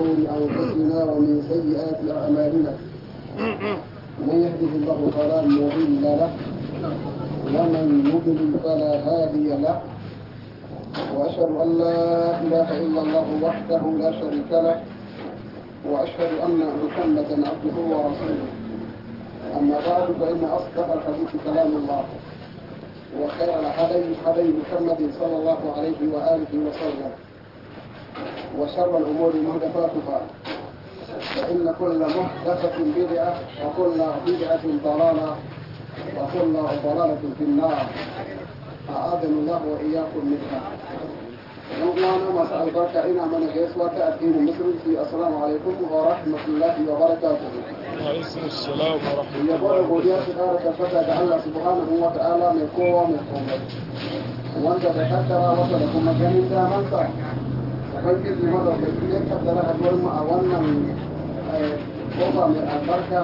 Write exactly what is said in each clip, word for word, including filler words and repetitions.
شرور أنفسنا ومن سيئات أعمالنا من يهده الله فلا مضل له ومن يضلل فلا هادي له وأشهد أن لا إله إلا الله وحده لا شريك له وأشهد أن محمدا عبده ورسوله. أما بعد فإن أصدق الحديث كلام الله وخير الهدي هدي محمد صلى الله عليه وآله وسلم وشر الأمور محدثاتها فإن كل محدثة بدعة وكل بدعة ضلالة وكل ضلالة في النار أعاذنا الله وإياكم منها. نقولنا مساء البركة إنا من جيسوة الدين المسلم في السلام عليكم ورحمة الله وبركاته. وعليكم السلام ورحمة الله يقول بوديا سبحانه فتاة الله سبحانه وتعالى من قوة من قوة وانت تكتر وصلكم مجانين دامنسا فنجد لماذا كثير يكتر أدوار مأوانا من قوة من البركة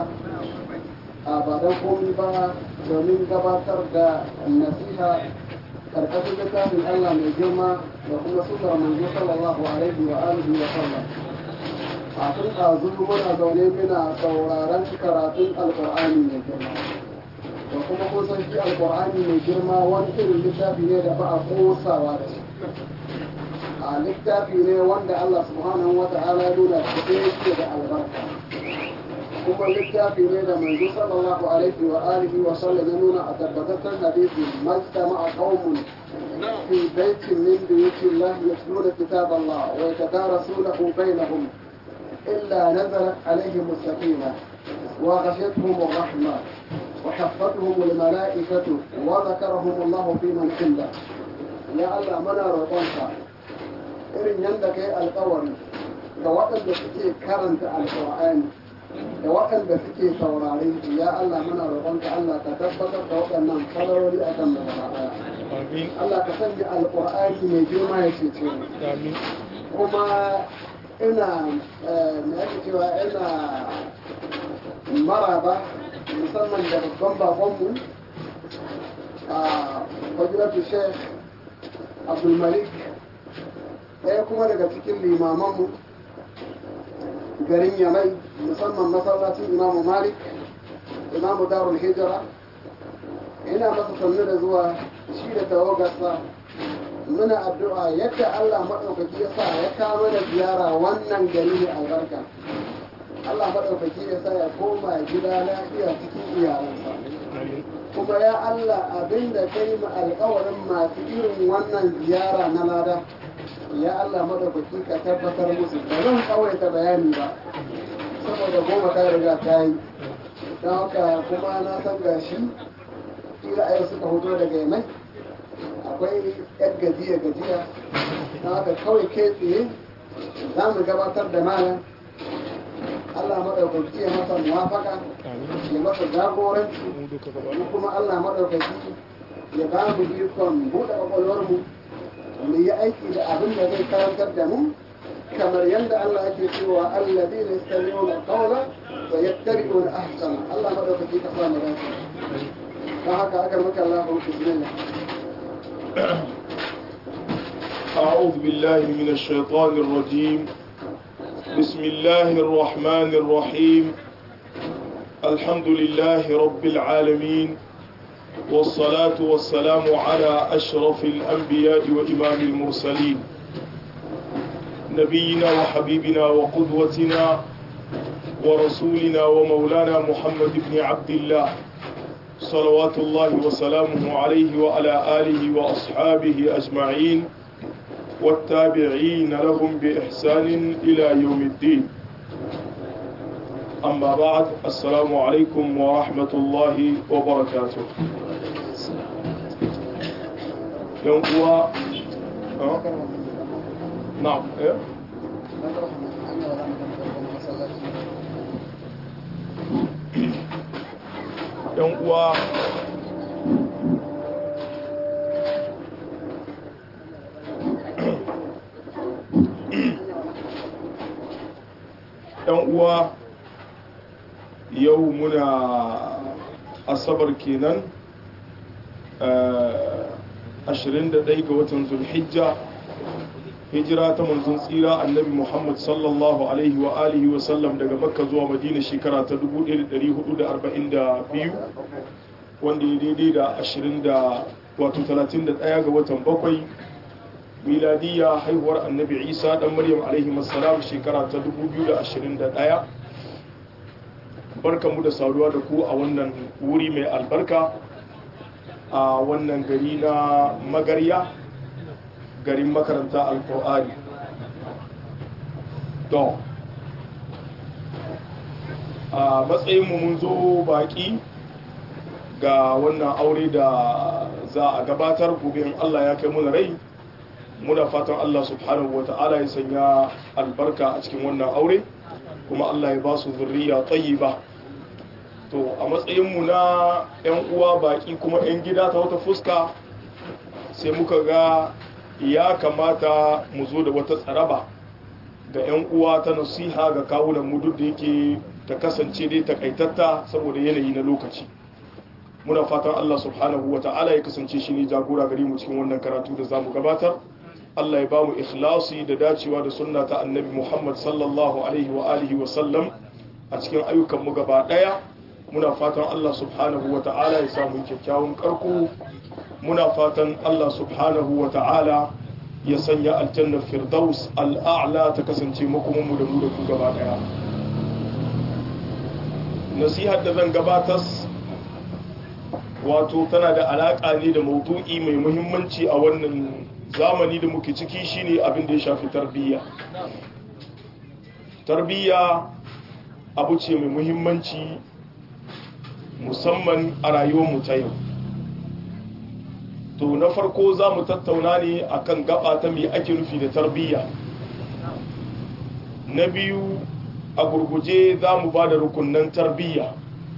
أبدا قومي بها ومن قباتر دا النسيحة karkashin littafin Allah mai girma da kuma sunar manzo sallallahu alaihi wa alihi wa sallam. A tun ɗazu muna zaune muna sauraron karatun alƙur'ani mai girma. Da kuma kusan shi alƙur'ani mai girma wani irin littafi ne da ba a kosawa da shi. A littafi ne wanda Allah subhanahu wa ta'ala ya nuna da yake da albarka. kuma littafi ne da manzo sallallahu alaihi wa alihi wa sallam ya nuna a tabbataccen hadisi majtama'a qaumun fi baitin min buyuti Allah yatluna kitab Allah wa yatadarasunahu bainahum illa nazalat alaihim as-sakinah wa ghashiyatuhum ar-rahmah wa haffathum al-mala'ikatu wa dhakarahum Allah fi man illa. Ya Allah mana roƙonka irin yanda kai alƙawari ga waɗanda suke karanta alƙur'ani da waɗanda suke saurare ya Allah muna roƙonka Allah ka tabbatar da waɗannan falarori a kan gaba ɗaya. Allah ka sanya alƙur'ani mai girma ya cece mu. Kuma ina me ake cewa ina maraba musamman da babban babanmu a fadilatu Sheikh Abdul Malik ɗaya kuma daga cikin limamanmu garin Yamai musamman masallacin Imamu Malik, Imamu Darul Hijira, ina masa sannu da zuwa shi da tawagarsa muna addu'a yadda Allah maɗaukaki ya sa ya kawo mana ziyara wannan gari ne albarka. Allah maɗaukaki ya sa ya koma gida lafiya cikin iyalansa. Kuma ya Allah abinda kai ma alƙawarin masu irin wannan ziyara na lada. Ya Allah madaukaki ka tabbatar musu ba zan tsawaita bayani ba saboda goma ta riga ta yi don haka kuma na san gashi kila a yau suka hoto daga yamai akwai yan gajiya gajiya don haka kawai kai tsaye za mu gabatar da malam Allah madaukaki ya masa muwafaka ya masa jagoranci kuma Allah madaukaki ya ba mu ikon buɗe ƙwaƙwalwarmu mu yi aiki da abin da zai karantar da mu kamar yadda Allah yake cewa alladhina yastami'una qawla wa yattabi'una ahsana. Allah madaukaki ka samu dace. Dan haka aka maka Allah bismillah. أعوذ بالله من الشيطان الرجيم بسم الله الرحمن الرحيم الحمد لله رب العالمين والصلاة والسلام على أشرف الأنبياء وإمام المرسلين نبينا وحبيبنا وقدوتنا ورسولنا ومولانا محمد بن عبد الله صلوات الله وسلامه عليه وعلى آله وأصحابه أجمعين والتابعين لهم بإحسان إلى يوم الدين. أما بعد السلام عليكم ورحمة الله وبركاته. yan uwa na'am eh yan uwa yan uwa yau muna asabar kenan ashirin da ɗaya ga watan zulhijja hijira ta manzon tsira annabi Muhammad sallallahu alaihi wa alihi wa sallam daga Makka zuwa Madina shekara ta dubu ɗaya da ɗari hudu da arba'in da biyu wanda ya daidai da ashirin da wato talatin da ɗaya ga watan bakwai miladiyya haihuwar annabi Isa dan Maryam alaihi assalam shekara ta dubu biyu da ashirin da ɗaya. Barkanmu da saduwa da ku a wannan wuri mai albarka a wannan gari na Magarya, garin makaranta alkur'ani. To a matsayinmu mun zo baki ga wannan aure da za a gabatar gobe in Allah ya kai muna rai. Muna fatan Allah subhanahu wa ta'ala ya sanya albarka a cikin wannan aure kuma Allah ya ba su zurriya tayyiba. To a matsayinmu na 'yan uwa baki kuma 'yan gida ta wata fuska sai muka ga ya kamata mu zo da wata tsaraba ga 'yan uwa ta nasiha ga kawunan mu duk da yake ta kasance dai takaitatta saboda yanayi na lokaci. Muna fatan Allah subhanahu wa ta'ala ya kasance shi ne jagora gari mu cikin wannan karatu da zamu gabatar. Allah ya ba mu ikhlasi da dacewa da sunna ta annabi Muhammad sallallahu alaihi wa alihi wa sallam a cikin ayyukan mu gaba daya. Muna fatan Allah subhanahu wa ta'ala ya samu kyakkyawan karko. Muna fatan Allah subhanahu wa ta'ala ya sanya aljannar firdaus al'a'la ta kasance makomanmu da mu da ku gaba daya. Nasihar da zan gabatar wato tana da alaƙa ne da maudu'i mai muhimmanci a wannan zamani da muke ciki, shine abin da ya shafi tarbiyya. Tarbiyya abu ce mai muhimmanci musamman a rayuwarmu ta yau. To na farko za mu tattauna ne akan gaba ta me ake nufi da tarbiyya. Na biyu a gurguje za mu ba da rukunan tarbiyya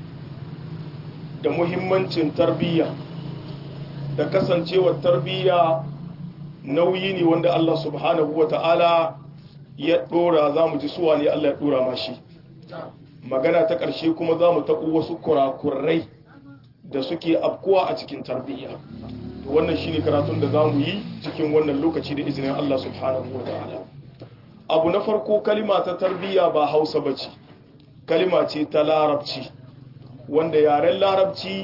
da muhimmancin tarbiyya da kasancewar tarbiyya nauyi ne wanda Allah subhanahu wa ta'ala ya dora. Za mu ji suwa ne Allah ya dora mashi. Magana ta ƙarshe kuma za mu taɓo wasu kurakurai da suke afkuwa a cikin tarbiyya. Wannan shi ne karatun da za mu yi cikin wannan lokaci da izinin Allah subhanahu wa ta'ala. Abu na farko, kalima ta tarbiyya ba Hausa ba ce, kalima ce ta Larabci, wanda yaren Larabci,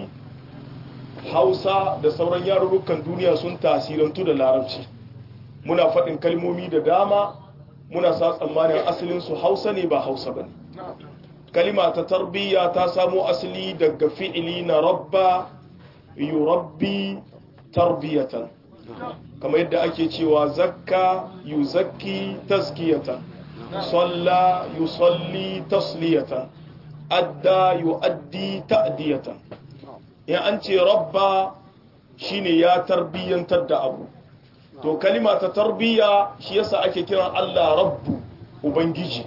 Hausa da sauran yarurrukan duniya sun tasirantu da Larabci. Muna faɗin kalmomi da dama, muna sa tsammanin asalinsu Hausa ne ba Hausa ba ne. Kalima ta tarbiyya ta samo asali daga fi'ili na rabba yurabbi tarbiyatan, kamar yadda ake cewa zakka yuzakki tazkiyatan, salla yusalli tasliyatan, adda yuaddi ta'diyatan. in an ce rabba shine ya tarbiyyantar da abu. To kalima ta tarbiyya shi yasa ake kiran Allah rabbu, ubangiji.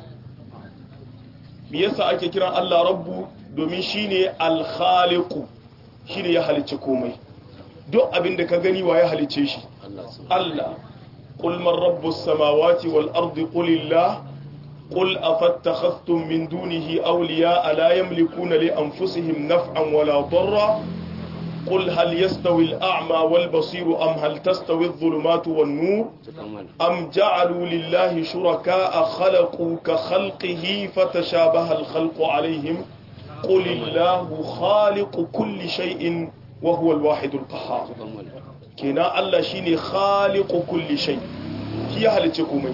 Me yasa ake kiran Allah rabbu? Domin shine al-khaliqu, shine ya halicce komai. Duk abin da ka gani wa ya halicce shi? Allah. Qul man rabbus samawati wal ardi qulillah qul afattakhadhtum min dunihi awliya la yamlikuna li anfusihim naf'an wala darra قل هل يستوي الأعمى والبصير أم هل تستوي الظلمات والنور أم جعلوا لله شركاء خلقوا كخلقه فتشابه الخلق عليهم قل الله خالق كل شيء وهو الواحد القهار. كنا الله شيني خالق كل شيء هي هل تكومي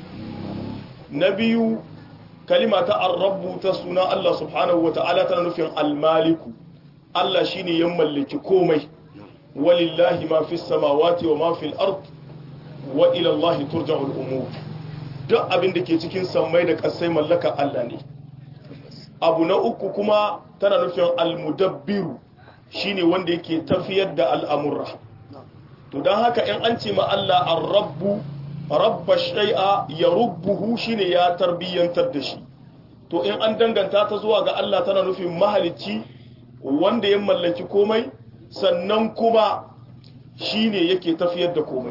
نبي كلمة الرب تسنى الله سبحانه وتعالى تنفي المالك. Allah shi ne ya mallaki komai, walillahi ma fi samawati wa ma fil ard wa ila Allah turja'ul umur. Duk abin da ke cikin sammai da ƙasai mallaka Allah ne. Abu na uku kuma tana nufin al-mudabbiru, shine wanda yake tafiyar da al'amurra. To dan haka in an ce ma Allah ar-rabbu, rabba shay'a yarubbuhu, shine ya tarbiyyantar da shi. To in an danganta ta zuwa ga Allah tana nufin mahalicci wanda ya mallaki komai, sannan kuma shine yake tafiyar da komai.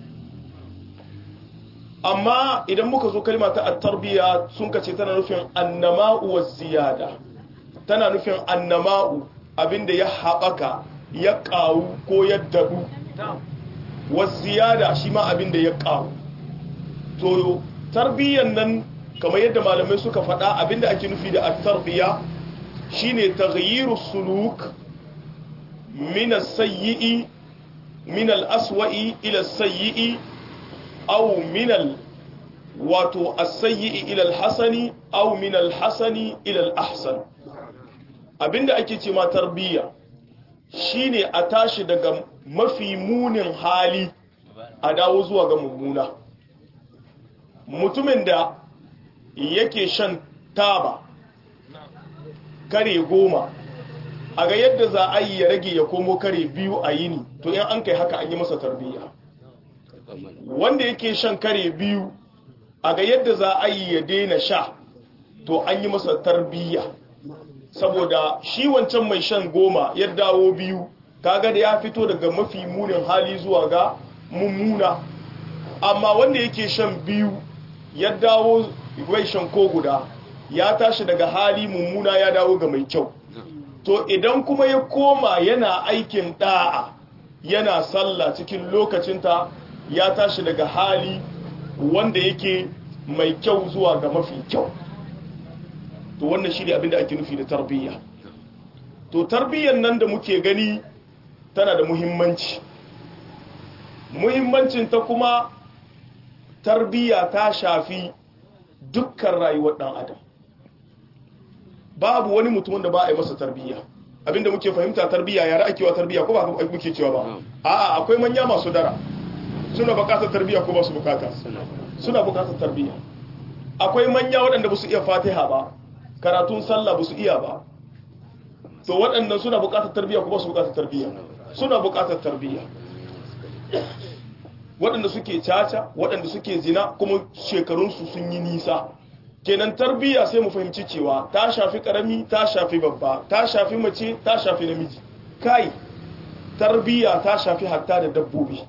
Amma idan muka zo kalma ta at-tarbiya sun kace tana nufin annama'u waz-ziyada, tana nufin annama'u abinda ya haɓaka ya ƙaru ko ya daɗu, waz-ziyada shi ma abinda ya ƙaru. to tarbiyyan nan kamar yadda malamai suka faɗa abinda ake nufi da at-tarbiya shine taghyiru suluk min as-sayyi'i min al-aswa'i ila as-sayyi'i aw min al wato as-sayyi'i ila al-hasani aw min al-hasani ila al-ahsan abinda ake ce ma tarbiyya shine a tashi daga mafi munin hali a dawo zuwa ga mummuna mutumin da yake shan taba kare goma a ga yadda za a yi ya rage ya komo kare biyu a yini to in an kai haka an yi masa tarbiyya wanda yake shan kare biyu a ga yadda za a yi ya daina sha to an yi masa tarbiyya saboda shi wancan mai shan goma ya dawo biyu kaga da ya fito daga mafi munin hali zuwa ga mummuna amma wanda yake shan biyu ya dawo bai shan ko guda ya tashi daga hali mummuna ya dawo ga mai kyau to idan kuma ya koma yana aikin da'a yana sallah cikin lokacinta ya tashi daga hali wanda yake mai kyau zuwa ga mafi kyau to wannan shi ne abinda ake nufi da tarbiyya to tarbiyyar nan da muke gani tana da muhimmanci muhimmancin ta kuma tarbiyya ta shafi dukkan rayuwar dan adam babu wani mutum da ba a yi masa tarbiyya abinda muke fahimta tarbiyya yara ake wa tarbiyya ko ba muke cewa ba a'a akwai manya masu dara suna bukatar tarbiyya ko ba su bukata suna bukatar tarbiyya akwai manya waɗanda ba su iya fatiha ba karatun sallah ba su iya ba to waɗannan suna bukatar tarbiyya ko ba su bukatar tarbiyya suna bukatar tarbiyya waɗanda suke caca waɗanda suke zina kuma shekarunsu sun yi nisa kenan tarbiyya sai mu fahimci cewa ta shafi karami ta shafi babba ta shafi mace ta shafi namiji kai tarbiyya ta shafi hatta da dabbobi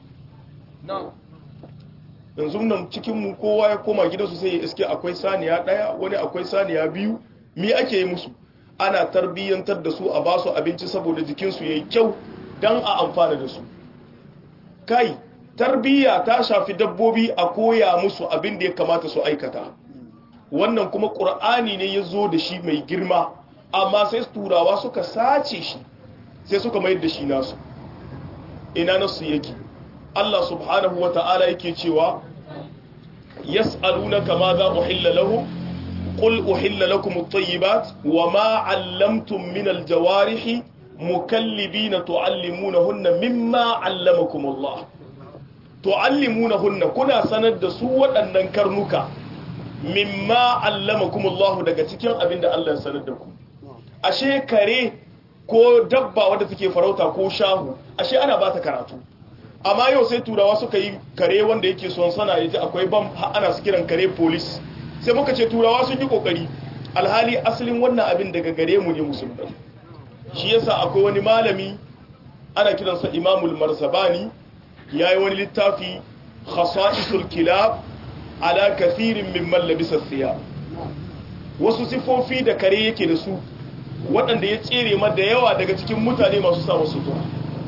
yanzu nan cikin mu kowa ya koma gidansu sai ya iske akwai saniya daya wani akwai saniya biyu me ake yi musu ana tarbiyyantar da su a basu abinci saboda jikinsu yayi kyau dan a amfana da su kai tarbiyya ta shafi dabbobi a koya musu abin da ya kamata su aikata wannan kuma ƙur'ani ne ya zo da shi mai girma amma sai turawa suka sace shi sai suka mayar da shi nasu ina nasu yake Allah subhanahu wa ta'ala yake cewa yas'alunaka ma za uhilla lahu qul uhilla lakum at-tayyibat wa ma 'allamtum min al-jawarihi mukallibina tu'allimunahunna mimma 'allamakum Allah tu'allimunahunna kuna sanar da su waɗannan karnuka mimma allamakum Allah daga cikin abinda Allah ya sanar da ku ashe kare ko dabba wadda take farauta ko shahu ashe ana ba ta karatu amma yau sai turawa suka yi kare wanda yake son sana yaji akwai bam ana su kiran kare police sai muka ce turawa sun yi kokari alhali asalin wannan abin daga gare mu ne musulmai shi yasa akwai wani malami ana kiransa Imamul Marzabani yayi wani littafi khasa'isul kilab ala kathirin mimman labisa thiyab wasu sifofi da kare yake da su waɗanda ya tsere ma da yawa daga cikin mutane masu sa wasu to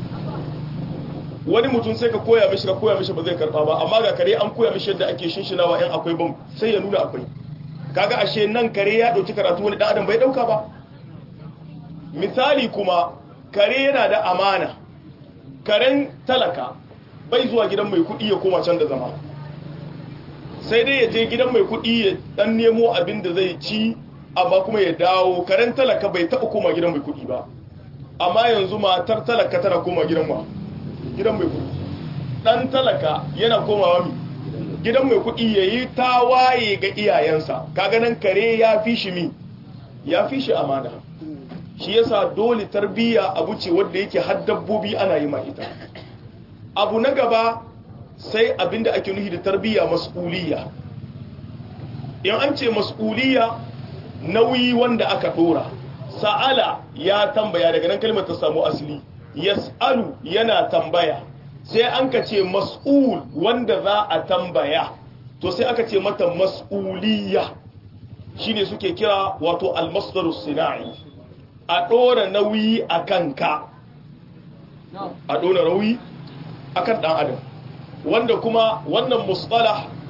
wani mutum sai ka koya mishi ka koya mishi ba zai karba ba amma ga kare an koya mishi yadda ake shinshinawa in akwai bam sai ya nuna akwai kaga ashe nan kare ya dauki karatu wani dan adam bai dauka ba misali kuma kare yana da amana karen talaka bai zuwa gidan mai kuɗi ya koma can da zama sai dai ya je gidan mai kuɗi ya dan nemo abin da zai ci amma kuma ya dawo karen talaka bai taɓa koma gidan mai kuɗi ba amma yanzu matar talaka tana koma gidan wa gidan mai kuɗi dan talaka yana komawa mi gidan mai kuɗi yayi tawaye ga iyayensa kaga nan kare ya fi shi mi ya fi shi amana shi yasa dole tarbiyya abu ce wanda yake har dabbobi ana yi ma ita abu na gaba sai abinda ake nufi da tarbiyya mas'uliyya in an ce mas'uliyya nauyi wanda aka dora sa'ala ya tambaya daga nan kalmar ta samu asali yas'alu yana tambaya sai an ka ce mas'ul wanda za a tambaya to sai aka ce mata mas'uliyya shine suke kira wato al-masdarus sina'i a dora nauyi akan ka a dora nauyi akan dan adam wanda kuma wannan mustalah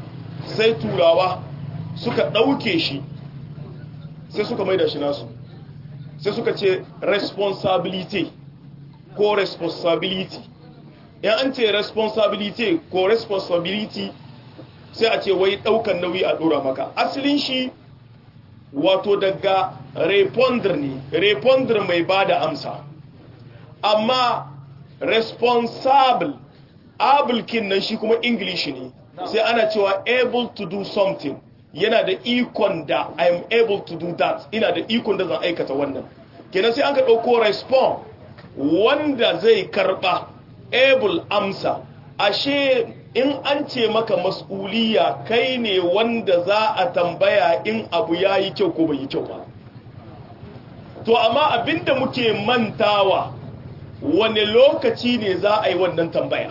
sai turawa suka ɗauke shi sai suka maida shi nasu sai suka ce responsibility ko responsibility yan an ce responsibility ko responsibility sai a ce wai ɗaukan nauyi a ɗora maka asalin shi wato daga reponder ne reponder mai ba da amsa amma responsible abulkin nan shi kuma english ne sai ana cewa able to do something yana da ikon da I am able to do that ina da ikon da zan aikata wannan kenan sai an ka ɗauko respond wanda zai karɓa able amsa ashe in an ce maka mas'uliya kai ne wanda za a tambaya in abu ya yi kyau ko bai yi kyau ba to amma abinda muke mantawa wane lokaci ne za a yi wannan tambaya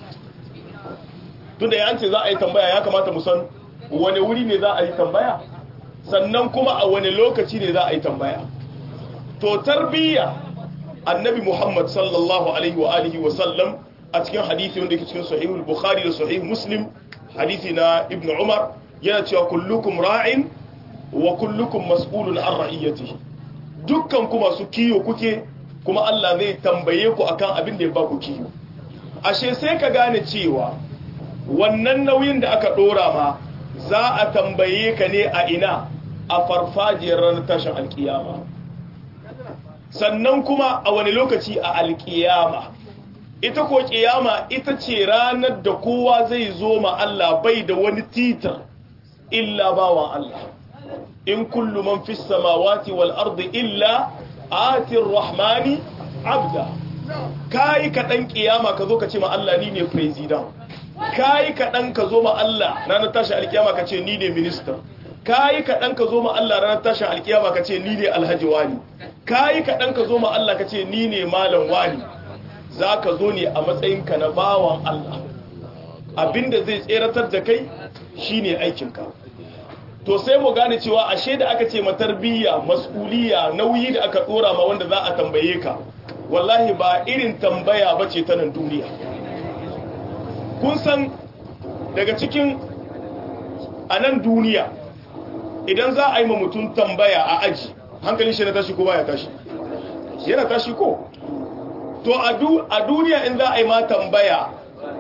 tunda ya ce za a yi tambaya ya kamata mu san wane wuri ne za a yi tambaya sannan kuma a wane lokaci ne za a yi tambaya to tarbiyya annabi Muhammad sallallahu alaihi wa alihi wa sallam a cikin hadisi wanda yake cikin sahihul bukhari da sahih muslim hadisi na ibnu umar yana cewa kullukum ra'in wa kullukum mas'ulun an ra'iyatihi dukkan ku masu kiyo kuke kuma Allah zai tambaye ku akan abin da ya ba ku kiyo ashe sai ka gane cewa wannan nauyin da aka dora ma za a tambaye ka ne a ina a farfajiyar ranar tashin alkiyama sannan kuma a wani lokaci a alkiyama ita ko kiyama ita ce ranar da kowa zai zo ma Allah bai da wani titar illa bawan Allah in kullu man fis samawati wal ardi illa atir rahmani abda kai ka dan kiyama ka zo ka ce ma Allah ni ne president kai ka dan ka zo ma Allah ranar tashi alkiyama ka ce ni ne minister kai ka dan ka zo ma Allah ranar tashi alkiyama ka ce ni ne alhaji wani kai ka dan ka zo ma Allah ka ce ni ne malam wani za ka zo ne a matsayinka na bawan Allah abinda zai tseratar da kai shine aikinka to sai mu gane cewa ashe da aka ce matarbiyya mas'uliyya nauyi da aka dora ma wanda za a tambaye ka wallahi ba irin tambaya bace ta nan duniya kun san daga cikin a nan duniya idan za a yi ma mutum tambaya a aji hankalin shi na tashi ko baya tashi yana tashi ko to a duniya in za a yi ma tambaya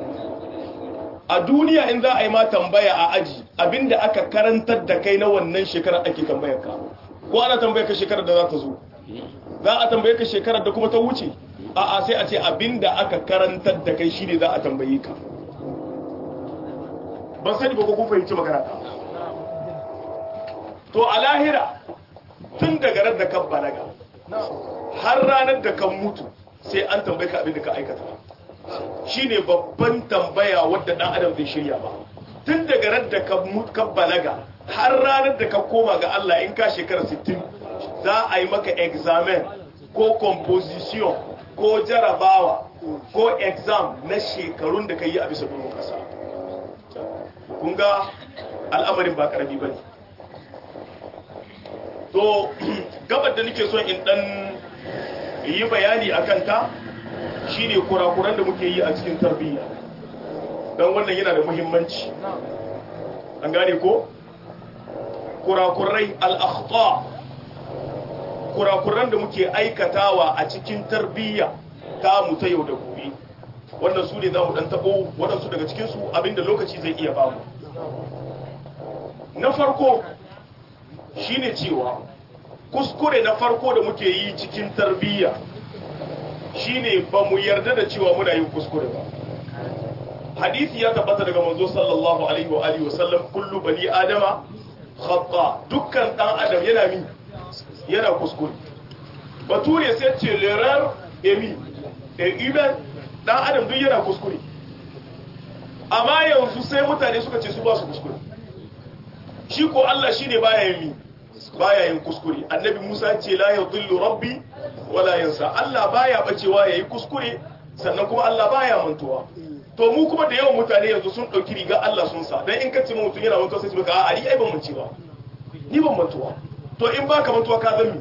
a duniya in za a yi ma tambaya a aji abinda aka karantar da kai na wannan shekarar ake tambayar ka ko ana tambayar ka shekarar da za ta zo za a tambaye ka shekarar da kuma ta wuce a'a sai a ce abinda aka karantar da kai shine za a tambaye ka ban sani ba ko kun fahimci magana ta to a lahira tun daga ran da kan balaga har ranar da kan mutu sai an tambaye ka abin da ka aikata shine babban tambaya wadda dan adam zai shirya ba tun daga ran da ka mutu ka balaga har ranar da ka koma ga Allah in ka shekara sittin za a yi maka examen ko composition ko jarabawa ko exam na shekarun da ka yi a bisa doron kasa kun ga al'amarin ba karami ba ne to gabar da nake son in dan yi bayani a kanta shi ne kurakuran da muke yi a cikin tarbiyya don wannan yana da muhimmanci an gane ko kurakurai al'akhta kurakuran da muke aikatawa a cikin tarbiyya ta mu ta yau da gobe wannan su ne za mu dan tabo waɗansu daga cikinsu abinda lokaci zai iya bamu na farko shine cewa kuskure na farko da muke yi cikin tarbiyya shine ba mu yarda da cewa muna yin kuskure ba hadisi ya tabbata daga manzo sallallahu alaihi wa alihi wasallam kullu bani adama khata dukkan dan adam yana min yana kuskure bature sai ce l'erreur est mi et humain dan adam duk yana kuskure amma yanzu sai mutane suka ce su ba su kuskure shi ko Allah shine baya yin mi baya yin kuskure annabi Musa ce la yadhillu rabbi wala yansa Allah baya bacewa yayi kuskure sannan kuma Allah baya mantuwa to mu kuma da yawan mutane yanzu sun dauki riga Allah sun sa dan in kace mu mutun yana mantuwa sai su baka a ni ai ban mancewa ni ban mantuwa to in baka mantuwa ka zan mi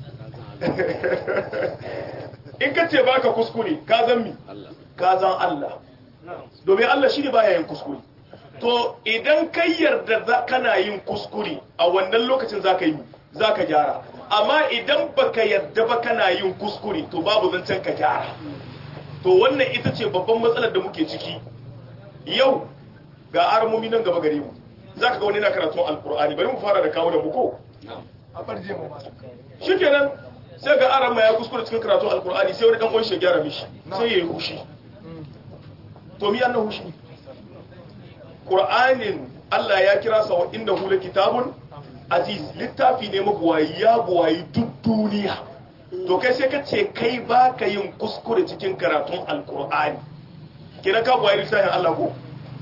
in kace baka kuskure ka zan mi ka zan Allah domin Allah shine baya yin kuskure to idan kai yarda kana yin kuskure a wannan lokacin zaka yi zaka gyara amma idan baka yarda ba kana yin kuskure to babu zancen ka gyara to wannan ita ce babban matsalar da muke ciki yau ga armomi nan gaba gare mu zaka ga wani na karatun alkur'ani bari mu fara da kawo da mu ko a farje mu shikenan sai ga aran ya kuskure cikin karatun alkur'ani sai wani dan uwan shi gyara mishi sai yayi hushi to mi annahu hushi qur'anin Allah ya kira sa wa innahu kitabun aziz littafi ne mabuwayi ya buwayi duk duniya to kai sai ka ce kai baka yin kuskure cikin karatun alkur'ani kina ka buwayi littafin Allah ko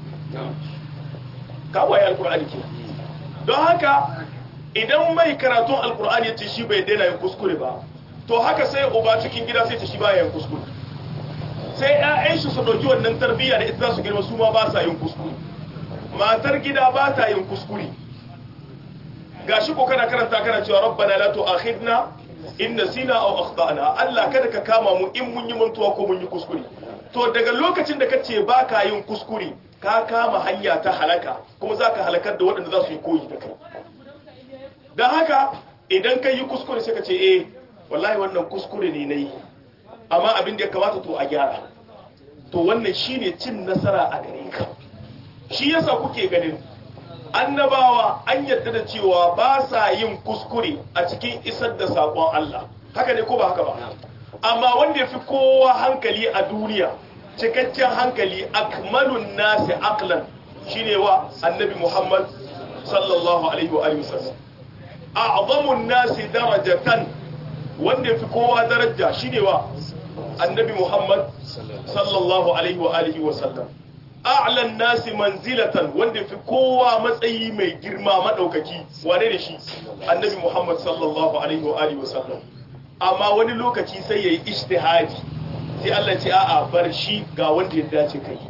ka buwayi alkur'ani ke don haka idan mai karatun alkur'ani ya ce shi bai daina yin kuskure ba to haka sai uba cikin gida sai ta shi baya yin kuskure sai ƴaƴan shi su dauki wannan tarbiyya da ita za su girma su ma ba sa yin kuskure matar gida ba ta yin kuskure gashi ko kana karanta kana cewa rabbana la tu'akhidna in nasina aw akhtana Allah kada ka kama mu in mun yi mantuwa ko mun yi kuskure to daga lokacin da kace baka yin kuskure ka kama hanya ta halaka kuma zaka halakar da waɗanda za su yi koyi da kai dan haka idan kai yi kuskure sai ka ce eh wallahi wannan kuskure ne nayi amma abin da ya kamata to a gyara to wannan shine cin nasara a gare ka shi yasa kuke ganin annabawa an yadda da cewa ba sa yin kuskure a cikin isar da saƙon Allah haka ne ko ba haka ba amma wanda ya fi kowa hankali a duniya cikakken hankali akmalun nasi aqlan shine wa annabi Muhammad sallallahu alaihi wa alihi wasallam a'zamun nasi darajatan wanda ya fi kowa daraja shine wa annabi Muhammad sallallahu alaihi wa alihi wasallam a'lan nasi manzilatan wanda fi kowa matsayi mai girma madaukaki wane ne shi annabi Muhammad sallallahu alaihi wa alihi wasallam amma wani lokaci sai yayi ijtihadi sai Allah ce a'a bar shi ga wanda ya dace kai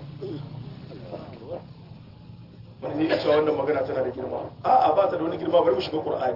wani ne cewa wannan magana tana da girma a'a ba ta da wani girma bari mu shiga Qur'ani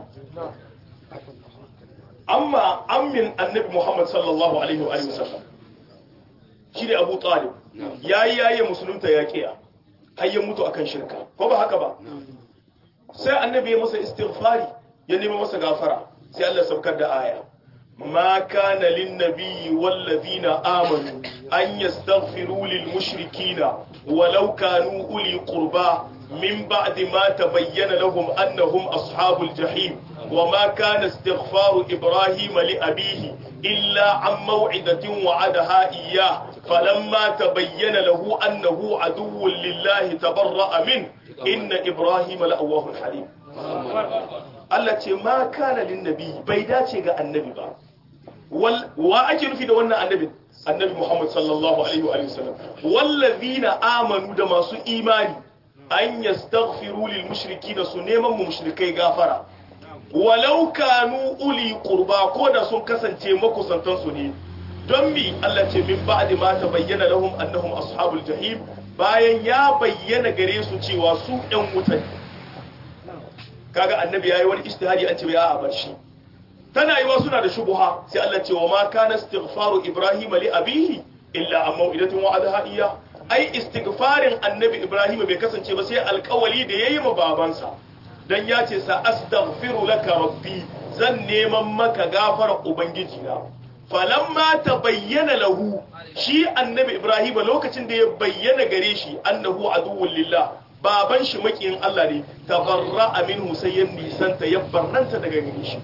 amma ammin annabi Muhammad sallallahu alaihi wa alihi wasallam shi ne Abu Talib yayi yayi musulunta ya kiya har ya mutu akan shirka ko ba haka ba sai annabi ya masa istighfari ya nemi masa gafara sai Allah saukar da aya ma kana lin nabiyyi wal ladina amanu an yastaghfiru lil mushrikina walau kanu uli qurba min ba'di ma tabayyana lahum annahum ashabul jahim وما كان استغفار إبراهيم لأبيه إلا عن موعدة وعدها إياه فلما تبين له أنه عدو لله تبرأ منه إن إبراهيم لأواه حليم التي ما كان للنبي بيداتي النبي با وأجل في دوانا النبي النبي محمد صلى الله عليه وآله وسلم والذين آمنوا دماسوا إيماني أن يستغفروا للمشركين سنيما مشركي غافرا walau kanu uli qurba ko da sun kasance makusantan su ne don mi Allah ce min ba'di ma tabayyana lahum annahum ashabul jahim bayan ya bayyana gare su cewa su ɗan wuta ne kaga annabi yayi wani ijtihadi an ce ya a bar shi tana yiwa suna da shubuha sai Allah ce wa ma kana istighfaru ibrahim li abihi illa an mau'idatin wa'adaha iya ai istighfarin annabi ibrahim bai kasance ba sai alƙawali da yayi ma babansa dan ya ce sa astaghfiru laka rabbi zan neman maka gafara ubangiji na falamma tabayyana lahu shi annabi ibrahim lokacin da ya bayyana gare shi annahu aduwwul lillah baban shi makiyin Allah ne tabarra'a minhu sai ya nisanta ya barranta daga gare shi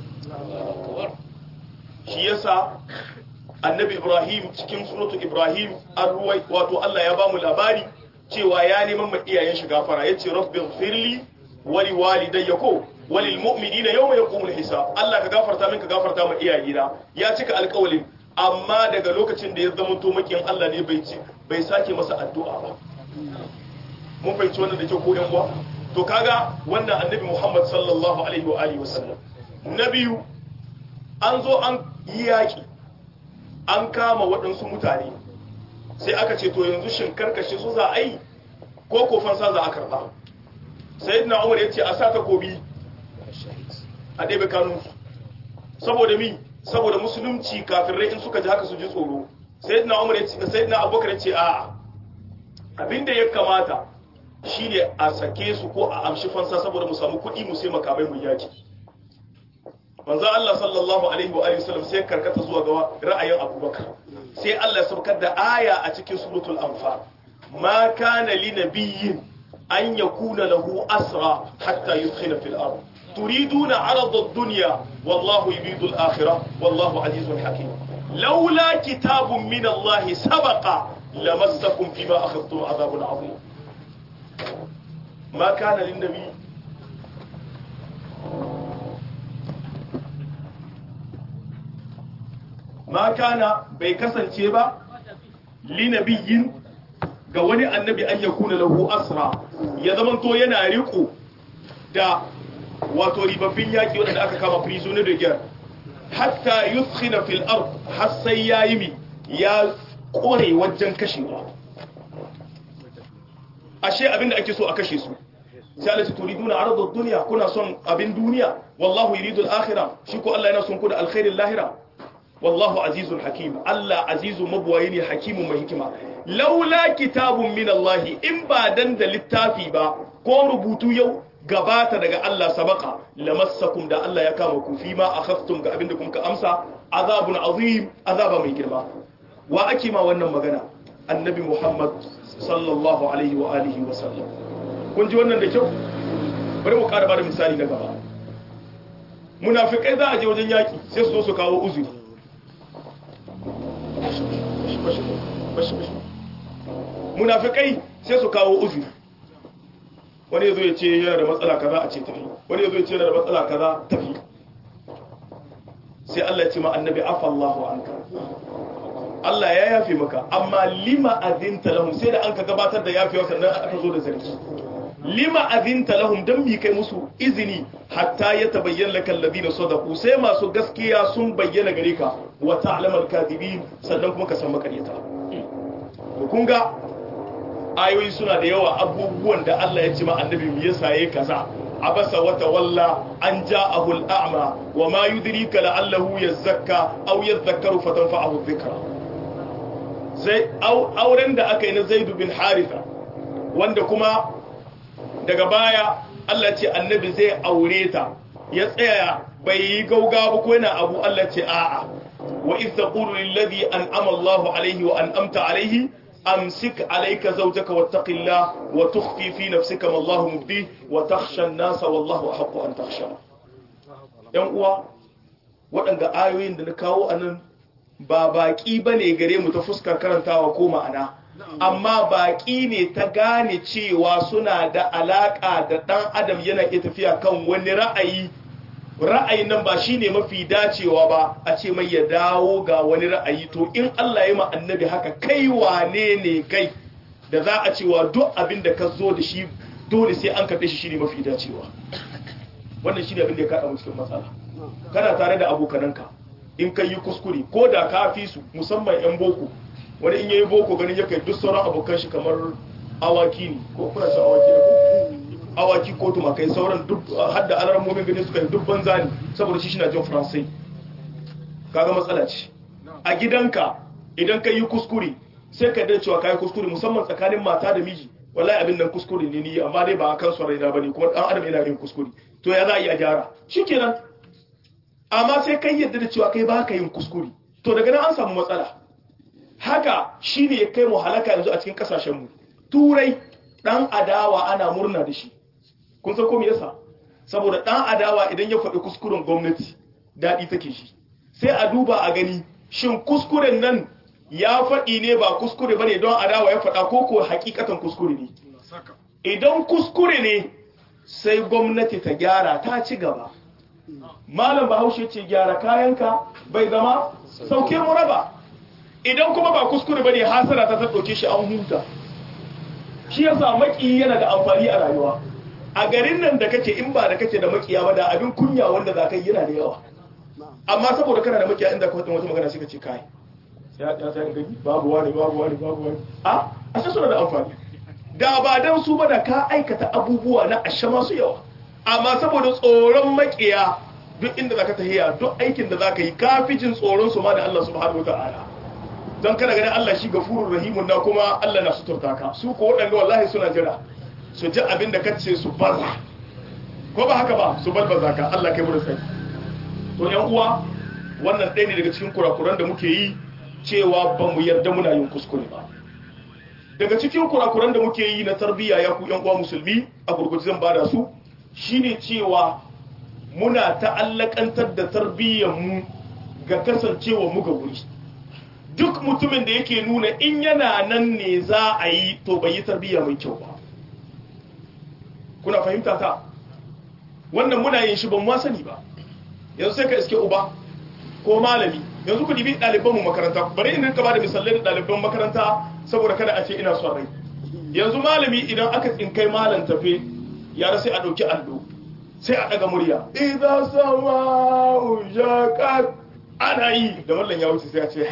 shi yasa annabi ibrahim cikin suratu ibrahim arwai wato Allah ya bamu labari cewa ya neman ma iyayen shi gafara yace rabbighfirli wali walidayya ko walil mu'minina yawma yaqumul hisab Allah ka gafarta min ka gafarta ma iyayena ya cika alƙawalin amma daga lokacin da ya zama to makin Allah ne bai ci bai sake masa addu'a ba mun fahimci wannan da ke ko yan uwa to kaga wannan annabi Muhammad sallallahu alaihi wa alihi wasallam nabiyu an zo an yi yaki an kama waɗansu mutane sai aka ce to yanzu shin karkashe su za a yi ko ko fansa za a karba sayyidina Umar yace a sa takobi a ɗebe kanunsu saboda mi saboda musulunci kafirai in suka ji haka su ji tsoro sayyidina Umar yace sayyidina Abubakar yace a abinda ya kamata shine a sake su ko a amshi fansa saboda mu samu kuɗi mu sai makamai mu yaki manzo Allah sallallahu alaihi wa alihi wasallam sai karkata zuwa ga ra'ayin Abubakar sai Allah ya saukar da aya a cikin suratul anfal ma kana li nabiyyin an yakuna lahu asra hatta yudkhila fil ard turiduna 'arada ad-dunya wallahu yuridu al-akhirah wallahu 'azizun hakim laula kitabun min Allah sabaqa lamassakum fima akhadhtum 'adhabun 'azim ma kana lin nabiyyin ma kana bai kasance ba linabiyin ga wani annabi an yakuna lahu asra ya zamanto yana riko da wato ribabbin yaki wanda aka kama prisoner de guerre hatta yuskhina fil ard har sai yayi mi ya kore wajen kashewa ashe abinda ake so a kashe su sai Allah ya turiduna aradu dunya kuna son abin duniya wallahu yuridu al-akhirah shi ko Allah yana son ku da alkhairin lahira wallahu azizun hakim Allah azizu mabwayi ne hakimun mai hikima laula kitabun min Allah in ba dan da littafi ba ko rubutu yau gabata daga Allah sabaka lamassakum da Allah ya kama ku fi ma akhaftum ga abinda kun ka amsa azabun azim azaba mai girma wa ake ma wannan magana annabi Muhammad sallallahu alaihi wa alihi wa sallam kun ji wannan da kyau bari mu ƙara bada misali na gaba munafikai za a je wajen yaki sai su zo su kawo uzuri munafikai sai su kawo uzuri wani yazo ya ce yana da matsala kaza a ce tafi wani yazo ya ce yana da matsala kaza tafi sai Allah ya ce ma annabi afallahu anka Allah ya yafe maka amma lima azinta lahum sai da an ka gabatar da yafewa sannan aka zo da zargi lima azinta lahum dan mi kai musu izini hatta ya tabayyana lakal ladina sadaqu sai masu gaskiya sun bayyana gare ka wa ta'lamal kadibin sannan kuma ka san makaryata to kun ga ayoyi suna da yawa abubuwan da Allah ya ce ma annabi me yasa yayi kaza abasa wa tawalla an ja'ahu al-a'ma wa ma yudrika la'allahu yazakka aw yadhakkaru fatanfa'ahu dhikra sai auren da aka yi na Zaid bin Haritha wanda kuma daga baya Allah ce annabi zai aure ta ya tsaya bai yi gauga ba ko yana abu Allah ce a'a wa idh taqulu lil ladhi an'ama Allahu alayhi wa an'amta alayhi amsik alayka zawjaka wattaqillah wa tukhfi fi nafsika ma Allahu mubdi wa takhsha an-nasa wallahu ahqqu an takhsha yan uwa waɗanda ayoyin da na kawo anan ba baki bane gare mu ta fuskar karantawa ko ma'ana amma baki ne ta gane cewa suna da alaka da dan adam yana iya tafiya kan wani ra'ayi ra'ayin nan ba shine mafi dacewa ba a ce mai ya dawo ga wani ra'ayi to in Allah ya ma annabi haka kai wane ne kai da za a cewa duk abin da ka zo da shi dole sai an karɓe shi shine mafi dacewa wannan shine abin da ya kada mu cikin matsala kana tare da abokananka in kai yi kuskure ko da ka fi su musamman yan boko wani in yayi boko ganin ya kai duk sauran abokan shi kamar awaki ne ko kuna san awaki ne ko awaki ko tumakai sauran duk hadda alarmomin gani suka yi duk banza ne saboda shi shi na jin faransai kaga matsala ce a gidanka idan ka yi kuskure sai ka dace cewa ka yi kuskure musamman tsakanin mata da miji wallahi abin nan kuskure ne ni amma dai ba kan son raina bane kuma dan adam yana yin kuskure to ya za a yi a gyara shikenan amma sai kai yadda da cewa kai ba ka yin kuskure to daga nan an samu matsala haka shine ya kai mu halaka yanzu a cikin kasashen mu turai dan adawa ana murna da shi kun san ko me yasa saboda dan adawa idan ya faɗi kuskuren gwamnati dadi take shi sai a duba a gani shin kuskuren nan ya faɗi ne ba kuskure bane don adawa ya faɗa ko ko hakikatan kuskure ne idan kuskure ne sai gwamnati ta gyara ta ci gaba malam bahaushe ce gyara kayanka bai zama sauke mu raba idan kuma ba kuskure bane hasara ta dauke shi an huta shi yasa maki yana da amfani a rayuwa a garin nan da kake in ba da kake da makiya ba da abin kunya wanda za ka yi yana da yawa amma saboda kana da makiya inda ka wata magana sai ka ce kai ya ya sai gani babu wani babu wani babu wani a ashe suna da amfani da ba dan su ba da ka aikata abubuwa na ashe masu yawa amma saboda tsoron makiya duk inda zaka tahiya duk aikin da zaka yi kafijin tsoron su ma da Allah subhanahu wataala don kana ganin Allah shi gafurur rahimun na kuma Allah na suturta ka su ko wadanda wallahi suna jira su ji abin da kace su baza ko ba haka ba su balbaza ka Allah kai mu da sai to yan uwa wannan ɗaya ne daga cikin kurakuran da muke yi cewa ba mu yarda muna yin kuskure ba daga cikin kurakuran da muke yi na tarbiyya ya ku yan uwa musulmi a gurguje zan bada su shine cewa muna ta'allakantar da tarbiyyar mu ga kasancewa mu ga wuri duk mutumin da yake nuna in yana nan ne za a yi to bai yi tarbiyya mai kyau ba kuna fahimta ta wannan muna yin shi ban ma sani ba yanzu sai ka iske uba ko malami yanzu ku dibi ɗaliban mu makaranta bari in rinka ba da misalai da ɗaliban makaranta saboda kada a ce ina son rai yanzu malami idan aka tsinkai malam tafe ya sai a ɗauki allo sai a ɗaga murya idan sama ujaka ana yi da wallan ya wuce sai a ce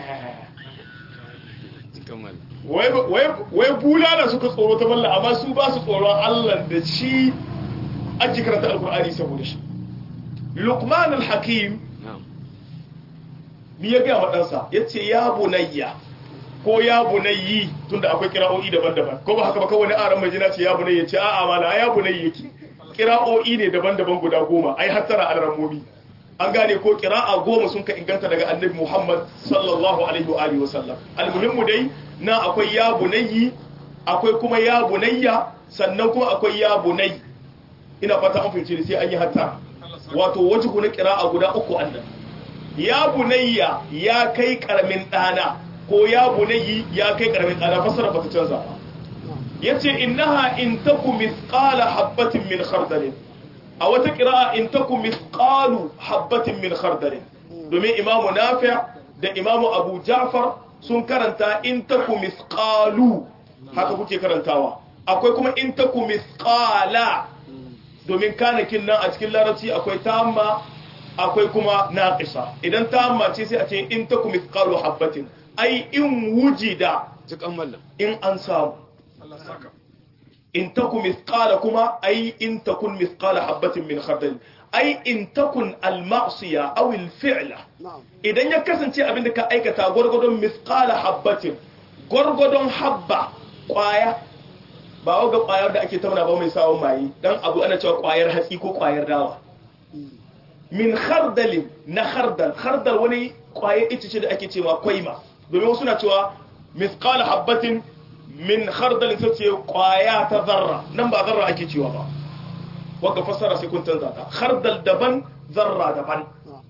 wai bula da suka tsoro ta wallan amma su ba su tsoron Allah da shi aji karanta alkur'ani saboda shi Luqman al-Hakim ni ya gaya waɗansa ya ce ya bunayya ko ya bunayyi tunda akwai kira'o'i daban-daban ko ba haka ba kawai aran mai jina ce ya bunayya ce a'a mala ya bunayya yake kira'o'i ne daban-daban guda goma ai hattara al-ramomi an gane ko kira'a goma sun ka inganta daga annabi Muhammad sallallahu alaihi wa alihi wasallam almuhimmu dai na akwai ya bunayyi akwai kuma ya bunayya sannan kuma akwai ya bunayyi ina fata an fahimci sai an yi hatta wato wajhu na kira'a guda uku annan ya bunayya ya kai karamin dana ko ya bunayyi ya kai karamin dana fasara bata canza ba yace innaha in taku mithqala habatin min khardal a wata qira'a in taku mithqalu habatin min khardal domin imamu nafi' da imamu abu ja'far sun karanta in taku mithqalu haka kuke karantawa akwai kuma in taku mithqala domin kanakin nan a cikin larabci akwai tamma akwai kuma naqisa idan tamma ce sai a ce in taku mithqalu habatin ai in wujida in an samu in taku mithqala kuma ai in takun mithqala habatin min khardal ai in takun al-ma'siya aw al-fi'la idan ya kasance abinda ka aikata gurgudun mithqala habatin gurgudun habba kwaya ba waga kwayar da ake tauna ba mai sawon mayi dan abu ana cewa kwayar hatsi ko kwayar dawa min khardalin na khardal khardal wani kwaye ita ce da ake cewa kwaima domin wasu na cewa mithqala habatin min khardalin sai ce kwaya ta zarra nan ba zarra ake cewa ba wanda fassara sai kun canza ta khardal daban zarra daban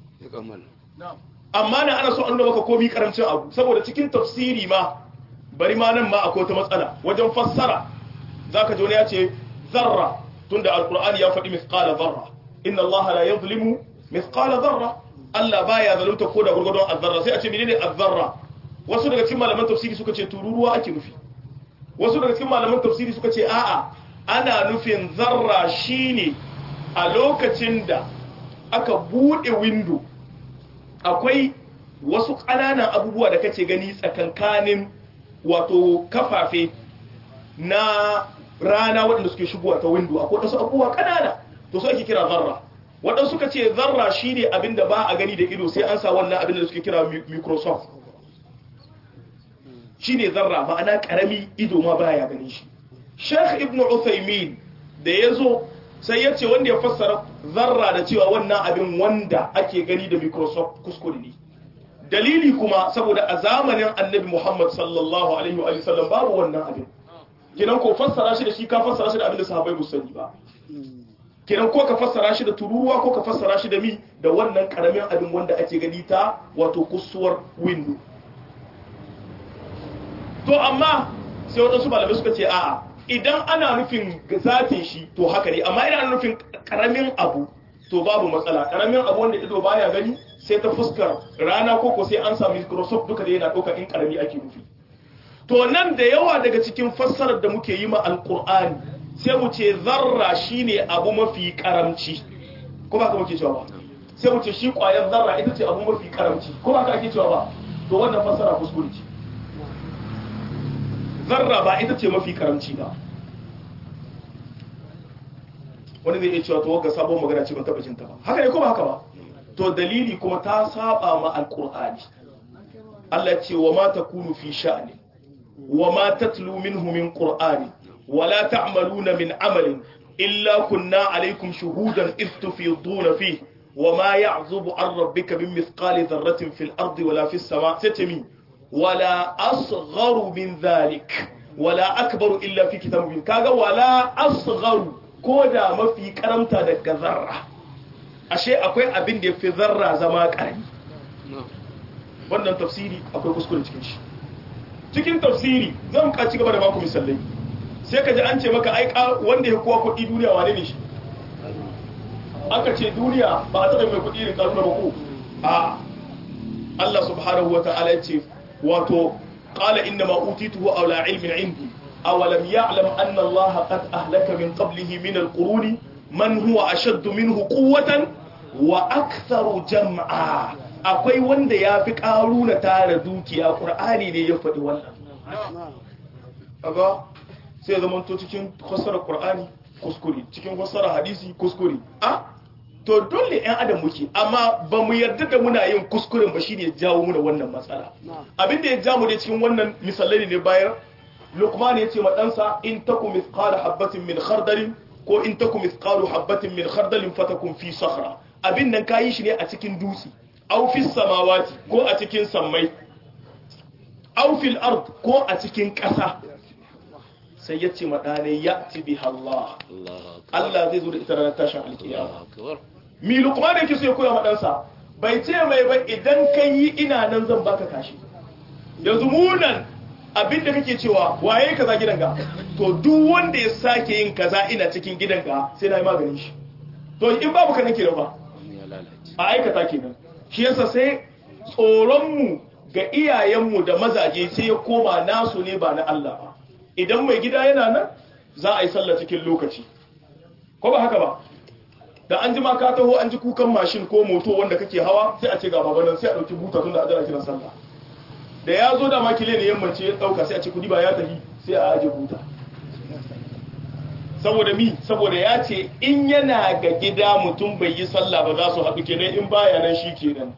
amma na ana so an nuna maka komai karancin abu saboda cikin tafsiri ma bari ma nan ma akwai ta matsala wajen fassara zaka ji wani ya ce zarra tunda alqur'ani ya faɗi mithqala zarra inna allaha la yuzlimu mithqala zarra Allah baya zalunta ko da gurgurdon azzarra sai a ce menene azzarra wasu daga cikin malaman tafsiri suka ce tururuwa ake nufi wasu daga cikin malaman tafsiri suka ce a'a ana nufin zarra shine a lokacin da aka bude window akwai wasu ƙananan abubuwa da kace gani tsakankanin wato kafafe na rana waɗanda suke shigowa ta window akwai wasu abubuwa ƙanana to su ake kira zarra waɗansu suka ce zarra shine abinda ba a gani da ido sai an sa wannan abinda da suke kira microsoft shine zarra ma'ana karami ido ma baya ganin shi Sheikh Ibn Uthaymeen da yazo sai ya ce wanda ya fassara zarra da cewa wannan abin wanda ake gani da microsoft kuskure ne dalili kuma saboda a zamanin Annabi Muhammad sallallahu alaihi wa sallam babu wannan abin kinan ko fassara shi da shi ka fassara shi da abin da sahabbai ba sani ba kinan ko ka fassara shi da tururuwa ko ka fassara shi da mi da wannan karamin abin wanda ake gani ta wato kusuwar window to amma sai waɗansu malamai suka ce a'a idan ana nufin zatin shi to haka ne amma idan ana nufin karamin abu to babu matsala karamin abu wanda ido baya gani sai ta fuskar rana ko ko sai an samu microsoft duka da yana ɗaukar in karami ake nufi to nan da yawa daga cikin fassarar da muke yi ma alqur'ani sai mu ce zarra shine abu mafi karamci ko ba ka muke cewa ba sai mu ce shi ƙwayar zarra ita ce abu mafi karamci ko ba ka ake cewa ba to wannan fassara kuskure ce zarra ba ita ce mafi karamci ba wani zai iya cewa to wagga sabon magana ce ban taba jinta ba haka ne ko ba haka ba to dalili kuma ta saba ma alqur'ani Allah ce wa ma takunu fi sha'ni wa ma tatlu minhu min qur'ani wala ta'maluna min amalin illa kunna alaykum shuhudan idh tufiduna fihi wama ya'zubu an rabbika min mithqali dharratin fil ardi wala fis sama' satami wala asgharu min dhalik wala akbaru illa fi kitabin mubin kaga wala asgharu koda mafi karamta daga zarra ashe akwai abin da yafi zarra zama karami wannan tafsiri akwai kuskure cikin shi cikin tafsiri zan ka ci gaba da baku misalai sai ka ji an ce maka ai wanda ya kowa kuɗi duniya wane ne shi aka ce duniya ba a taɓa mai kuɗi irin ƙaruna ba ko a Allah subhanahu wa ta'ala ya ce wato qala inna ma utituhu ala ilmin indi awalam ya'lam anna Allah qad ahlaka min qablihi min al-quruni man huwa ashaddu minhu quwwatan wa aktharu jam'a akwai wanda ya fi ƙaruna tara dukiya ƙur'ani ne ya faɗi wannan aga sai zama to cikin fassarar ƙur'ani kuskure cikin fassarar hadisi kuskure a to dole ɗan adam muke amma ba mu yarda da muna yin kuskuren ba shine ya jawo muna wannan matsala abin da ya jawo da cikin wannan misalai ne bayan Luqman ya ce ma ɗansa in takum mithqala habatin min khardalin ko in takum mithqalu habatin min khardalin fatakun fi sakhra abin nan kayi shi ne a cikin dutse aw fi samawati ko a cikin sammai aw fil ard ko a cikin ƙasa sai ya ce ma ɗane ya ti bi Allah Allah zai zo da ita ranar tashin alkiyama mi Luqman yake so ya koya ma ɗansa bai ce mai ba idan kan yi ina nan zan baka kashi yanzu munan abin da kake cewa waye kaza gidanka to duk wanda ya sake yin kaza ina cikin gidanka sai na yi maganin shi to in babu ka nake da ba a aikata kenan shi yasa sai tsoronmu ga iyayenmu da mazaje sai ya koma nasu ne ba na Allah ba idan mai gida yana nan za a yi sallah cikin lokaci ko ba haka ba da an ji ma ka taho an ji kukan mashin ko moto wanda kake hawa sai a ce ga babanan sai a dauki buta tun da ajara kiran sallah da ya zo da makile ne yammace ya dauka sai a ce kudi ba ya tafi sai a aje buta saboda mi saboda ya ce in yana ga gida mutum bai yi sallah ba za su haɗu kenan in baya nan shi kenan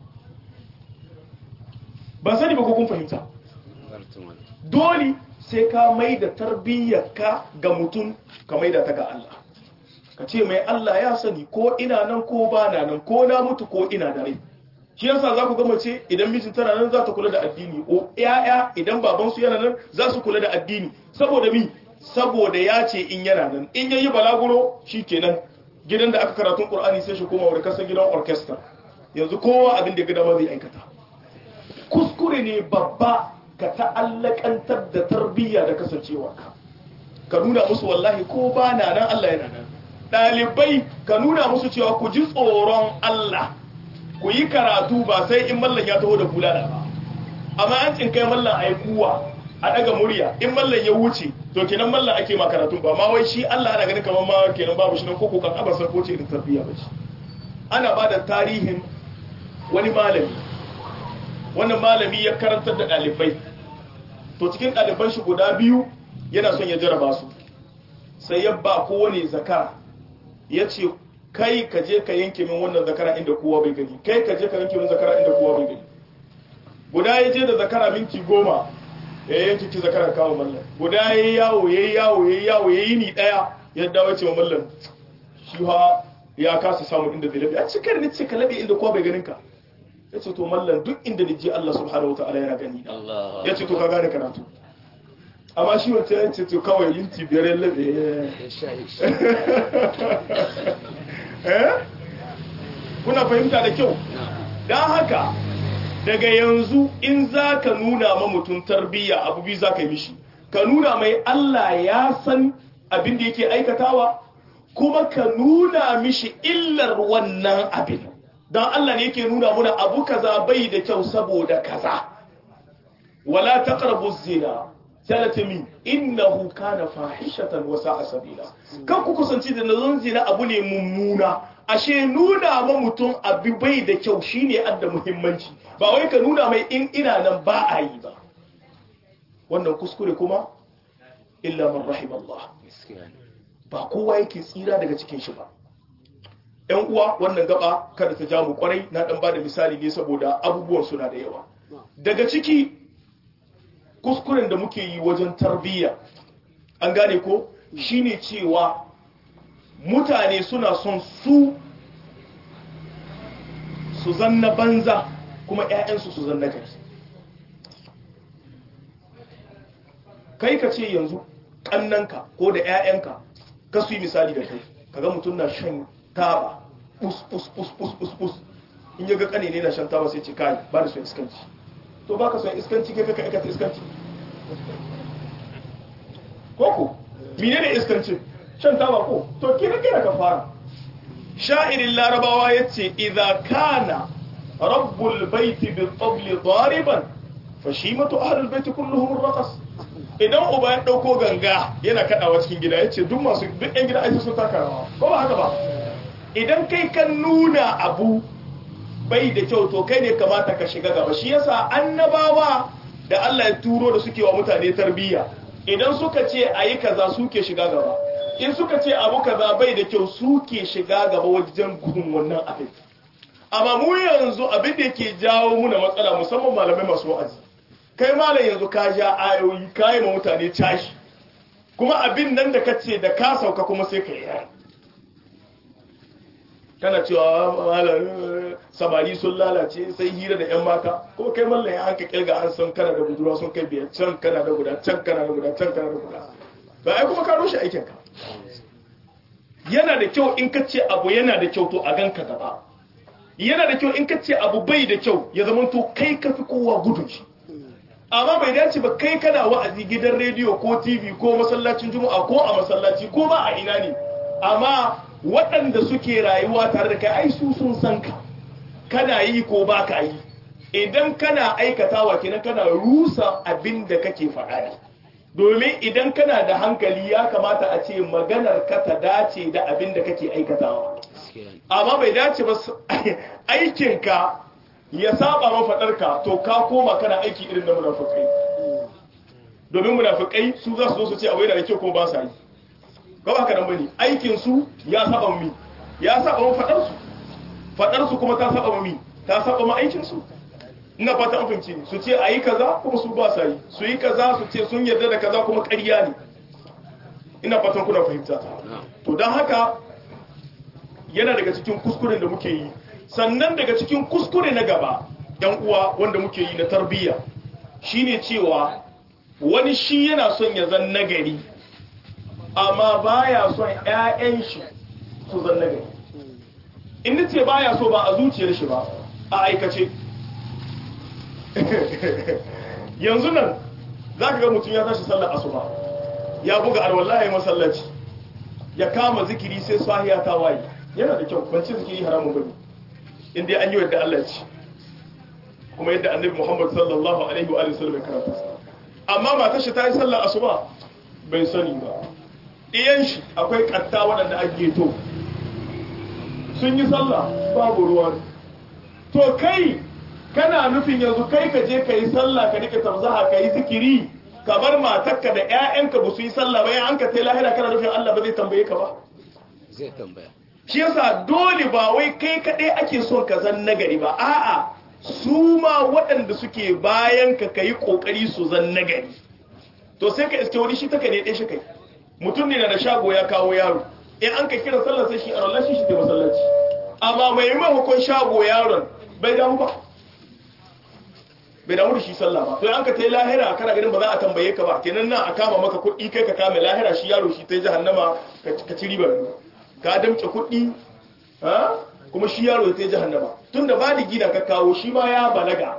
ban sani ba ko kun fahimta dole sai ka mai da tarbiyyarka ga mutum ka mai da ta ga Allah ka ce mai Allah ya sani ko ina nan ko ba na nan ko na mutu ko ina da rai shi yasa za ku ga mace idan mijin tana nan za ta kula da addini o yaya idan babansu yana nan za su kula da addini saboda mi saboda ya ce in yana nan in yayi balaguro shikenan gidan da aka karatun Qur'ani sai shi koma wurin kasar gidan orchestra yanzu kowa abin da gida ma zai aikata kuskure ne babba ka ta'allakantar da tarbiyya da kasancewarka ka nuna musu wallahi ko ba na nan Allah yana nan dalibai ka nuna musu cewa ku ji tsoron Allah ku yi karatu ba sai in mallan ya taho da bulala ba amma an tsinkai mallan ai kuwa a daga murya in mallan ya wuce to kenan mallan ake ma karatu ba ma wai shi Allah ana ganin kamar ma kenan babu shi nan ko ko kan abasar ko ce irin tarbiyya ba shi ana bada tarihin wani malami wannan malami ya karantar da dalibai to cikin daliban shi guda biyu yana son ya jaraba su sai ya ba kowane zakara ya ce kai ka je ka yanke min wannan zakara inda kowa bai gani kai ka je ka yanke min zakara inda kowa bai gani guda ya je da zakara minti goma ya yanke ki zakara kawo mallan guda ya yi yawo ya yi yawo ya yi yawo ya yi ni daya ya dawo ce wa mallan shi ha ya kasa samun inda zai labe a cikar ni ce ka labe inda kowa bai ganin ka ya ce to mallan duk inda ni je Allah subhanahu wataala yana gani ya ce to ka gane karatu amma shi wata ya ce to kawai minti biyar ya labe eh kuna fahimta da kyau don haka daga yanzu in za ka nuna ma mutum tarbiyya abu biyu za ka yi mishi ka nuna mai Allah ya san abin da yake aikatawa kuma ka nuna mishi illar wannan abin don Allah ne yake nuna muna abu kaza bai da kyau saboda kaza wala taqrabu zina salatami innahu kana fahishatan wa sa'a sabila kan ku kusanci da nazon zina abu ne mummuna ashe nuna ma mutum abu bai da kyau shine adda muhimmanci ba wai ka nuna mai in ina nan ba a yi ba wannan kuskure kuma illa man rahimallah ba kowa yake tsira daga cikin shi ba ƴan uwa wannan gaba kada ta ja mu kwarai na dan bada misali ne saboda abubuwan suna da yawa daga ciki kuskuren da muke yi wajen tarbiyya an gane ko shine cewa mutane suna son su su zanna banza kuma ƴaƴansu su zanna gari. Kai ka ce yanzu kannanka ko da ƴaƴanka ka su yi misali da kai kaga mutum na shan taba pus pus pus pus pus pus in yaga kane ne na shan taba sai ce kai ba da son iskanci. To baka son iskanci kai ka aikata iskanci koko menene iskanci? Shan taba ko to kira kira ka fara. Sha'irin larabawa yace idza kana rabbul baiti bil tabli dariban fashimatu ahlul baiti kulluhum raqas. Idan uba ya dauko ganga yana kadawa cikin gida yace duk masu duk ɗan gida ai sun taka rawa ko ba haka ba. Idan kai kan nuna abu bai da kyau to kai ne kamata ka shiga gaba. Shi yasa annabawa da Allah ya turo da suke wa mutane tarbiyya idan suka ce ayi kaza suke shiga gaba, in suka ce abu kaza bai da kyau suke shiga gaba wajen gudun wannan abin. Amma mu yanzu abin da yake jawo muna matsala musamman malamai masu wa'azi, kai malam yanzu ka ja ayoyi ka yi ma mutane tashi kuma abin nan da ka ce da ka sauka kuma sai ka yi kana cewa malam samari sun lalace sai hira da yan mata kuma kai mallan ya hanka kirga an san kana da budurwa sun kai biyar can kana da guda can kana da guda can kana da guda ba ai kuma ka rushe aikin ka. Yana da kyau in ka ce abu yana da kyau to a ganka gaba, yana da kyau in ka ce abu bai da kyau ya zama to kai ka fi kowa gudun shi. Amma bai dace ba kai kana wa'azi gidan rediyo ko tv ko masallacin juma'a ko a masallaci ko ba a ina ne, amma waɗanda suke rayuwa tare da kai ai su sun san ka kana yi ko ba ka yi. Idan kana aikatawa kenan kana rusa abin da kake faɗa ne, domin idan kana da hankali ya kamata a ce maganar ka ta dace da abin da kake aikatawa. Amma bai dace ba aikinka ya saba mafaɗarka to ka koma kana aiki irin na munafukai, domin munafukai su za su zo su ce a wai da kyau ko ba sa yi ba ba kadan bane. Aikin su ya saba mi ya saba mafaɗar su, faɗar su kuma ta saba mi ta saba ma aikin su. Ina fata an fahimci ni, su ce ayi kaza kuma su ba sa yi, su yi kaza su ce sun yarda da kaza kuma ƙarya ne. Ina fatan kuna fahimta. To dan haka yana daga cikin kuskuren da muke yi. Sannan daga cikin kuskure na gaba yan uwa wanda muke yi na tarbiyya shine cewa wani shi yana son ya zan nagari amma baya son ƴaƴan shi su zan nagari. In nace baya so ba a zuciyar shi ba, a aikace. Yanzu nan zaka ga mutum ya tashi sallar asuba ya buga alwallahi masallaci ya kama zikiri sai sahiya ta waye. Yana da kyau, ban ce zikiri haramun bane inda an yi wadda Allah ce kuma yadda annabi Muhammad sallallahu alaihi wa sallam ya karanta. Amma matar shi ta yi sallar asuba bai sani ba, iyan shi akwai katta waɗanda ake to sun yi sallah babu ruwa. To kai kana nufin yanzu kai ka je ka yi sallah ka rika tamzaha ka yi zikiri ka bar matarka da ƴaƴanka ba su yi sallah ba, an ka tai lahira kana nufin Allah ba zai tambaye ka ba? Zai tambaya. Shi yasa dole ba wai kai kaɗai ake son ka zan nagari ba, a'a su ma waɗanda suke bayan ka kai kokari su zan nagari. To sai ka iske wani shi taka ne ɗaya shi kai, mutum ne na da shago ya kawo yaro, in an ka kira sallar sai shi a rallar shi shi ta masallaci, amma mai maimakon shago yaron bai damu ba, bai damu da shi sallah ba. To an ka tai lahira kana ganin ba za a tambaye ka ba, kenan nan a kama maka kuɗi kai ka kame lahira shi yaro shi ta jahannama ka ci ribar ka damce kuɗi kuma shi yaro ta yi jahannama. Tun da baligi na ka kawo shi ma ya balaga.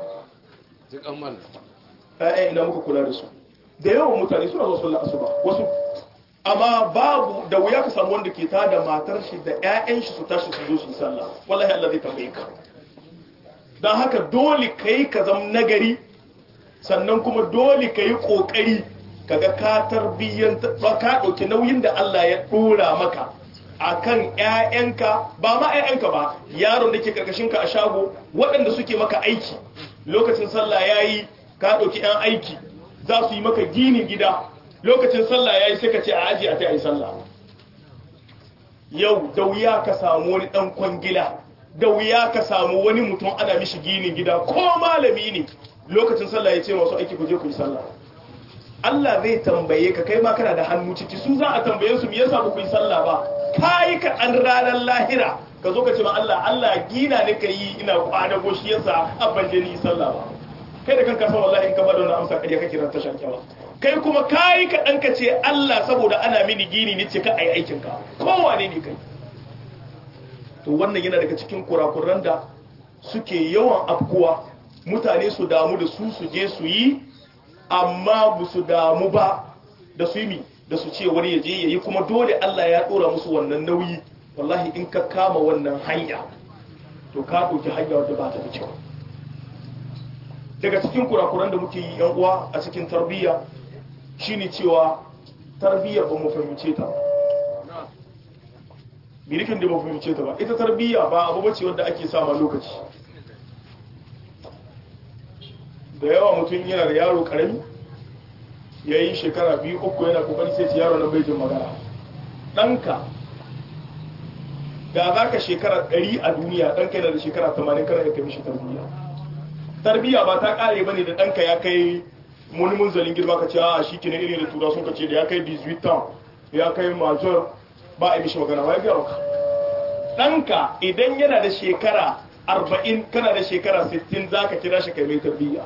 Ya'ya ina muka kula da su. Da yawan mutane suna zuwa sallar asuba wasu, amma babu da wuya ka samu wanda ke tada matar shi da ƴaƴan shi su tashi su zo su sallah. Wallahi Allah zai tambaye ka. Dan haka dole kai ka zama nagari, sannan kuma dole kai kokari kaga ka tarbiyyanta ka dauki nauyin da Allah ya dora maka akan ƴaƴanka, ba ma ƴaƴanka ba, yaron da ke karkashinka a shago, waɗanda suke maka aiki. Lokacin sallah yayi ka ɗauki ƴan aiki za su yi maka ginin gida, lokacin sallah yayi sai ka ce a aji a ta yi sallah. Yau da wuya ka samu wani ɗan kwangila, da wuya ka samu wani mutum ana mishi ginin gida ko malami ne, lokacin sallah ya ce masu aiki ku je ku yi sallah. Allah zai tambaye ka kai ma kana da hannu ciki su za a tambaye su me yasa ba ku yi sallah ba kai ka an ranar lahira ka zo ka ce ma Allah Allah gina ne ka yi ina kwana goshi yasa abban je ni sallah ba kai da kanka san wallahi in ka bada wannan amsa kariya kake ran tashar kyawa kai kuma kai ka dan ka ce Allah saboda ana mini gini ne ce ka ai aikin ka kowane ne kai to wannan yana daga cikin kurakuran da suke yawan afkuwa mutane su damu da su su je su yi amma ba su damu ba da su yi da su ce wani ya je ya yi kuma dole Allah ya dora musu wannan nauyi wallahi in ka kama wannan hanya to ka ɗauki hanya wadda ba ta da kyau daga cikin kurakuran da muke yi yan uwa a cikin tarbiyya shine cewa tarbiyya ba mu fahimce ta bilikin da ba mu fahimce ta ba ita tarbiyya ba abu bace wanda ake sama lokaci da yawa mutum yana da yaro karami yayin shekara biyu uku yana kokari sai yaro na bai jin magana ɗanka da za ka shekara ɗari a duniya ɗanka yana da shekara tamanin kana ya kai mishi tarbiyya tarbiyya ba ta ƙare ba ne da ɗanka ya kai wani munzalin girma ka ce a shi ke na irin da tura sun ka ce da ya kai dix-huit ans ya kai major ba a yi mishi magana ba ya gaya maka ɗanka idan yana da shekara arba'in kana da shekara sittin za ka kira shi kai mai tarbiyya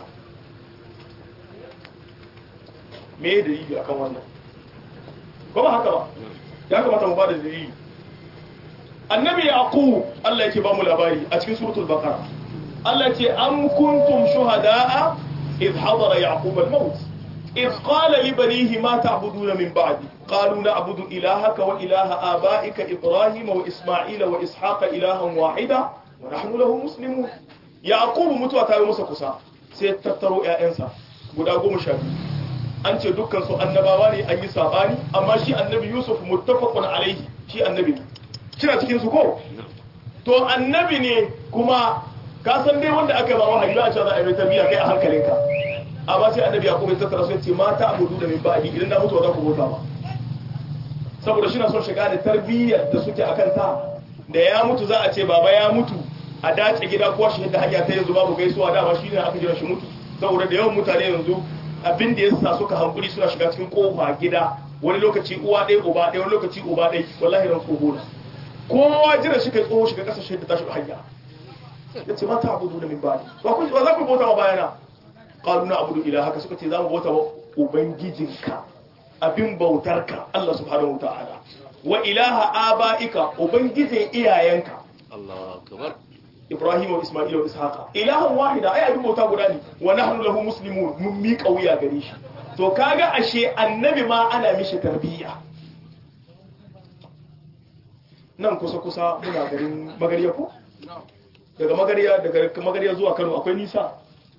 me da yi akan wannan ba ba haka ba ya kamata mu ba da dalili annabi yaqub Allah yake ba mu labari a cikin suratul baqara Allah yake am kuntum shuhada'a idh hadara yaqub al-maut idh qala li banihi ma ta'buduna min ba'di qalu na'budu ilahaka wa ilaha aba'ika ibrahim wa isma'ila wa ishaqa ilahan wahida wa nahnu lahu muslimun yaqub mutuwa ta yi masa kusa sai tattaro ƴaƴansa guda goma sha biyu an ce dukkan su annabawa ne an yi sabani amma shi annabi yusuf muttafaqun alaihi shi annabi kina cikin su ko to annabi ne kuma ka san dai wanda aka ba wahayi ba a ce za a yi tarbiyya kai a hankalinka amma sai annabi ya kuma tattara su ya ce mata abudu da min ba'di idan na mutu ba za ku bauta ba saboda shi na son shiga da tarbiyyar da suke akan ta da ya mutu za a ce baba ya mutu a dace gida ko shi da hanya ta yanzu babu gaisuwa da ba shi ne aka jira shi mutu saboda da yawan mutane yanzu abin da yasa suka hankuri suna shiga cikin kofa gida wani lokaci uwa ɗaya uba ɗaya wani lokaci uba ɗaya wallahi ran tsoho na kowa jira shi kai tsoho shiga kasashe da tashi hanya ya ce mata abudu da min bani ba ku ba za ku bauta ma bayana qalu na abudu ilahaka suka ce za mu bauta wa ubangijinka abin bautarka Allah subhanahu wataala wa ilaha abaika ubangijin iyayenka Allahu akbar Ibrahim wa Isma'il wa Ishaqa ilahan wahida ai abin bauta guda ne wa nahnu lahu muslimun mun miƙa wuya gare shi to kaga ashe annabi ma ana mishi tarbiyya nan kusa kusa muna garin magariya ko daga magariya daga magariya zuwa Kano akwai nisa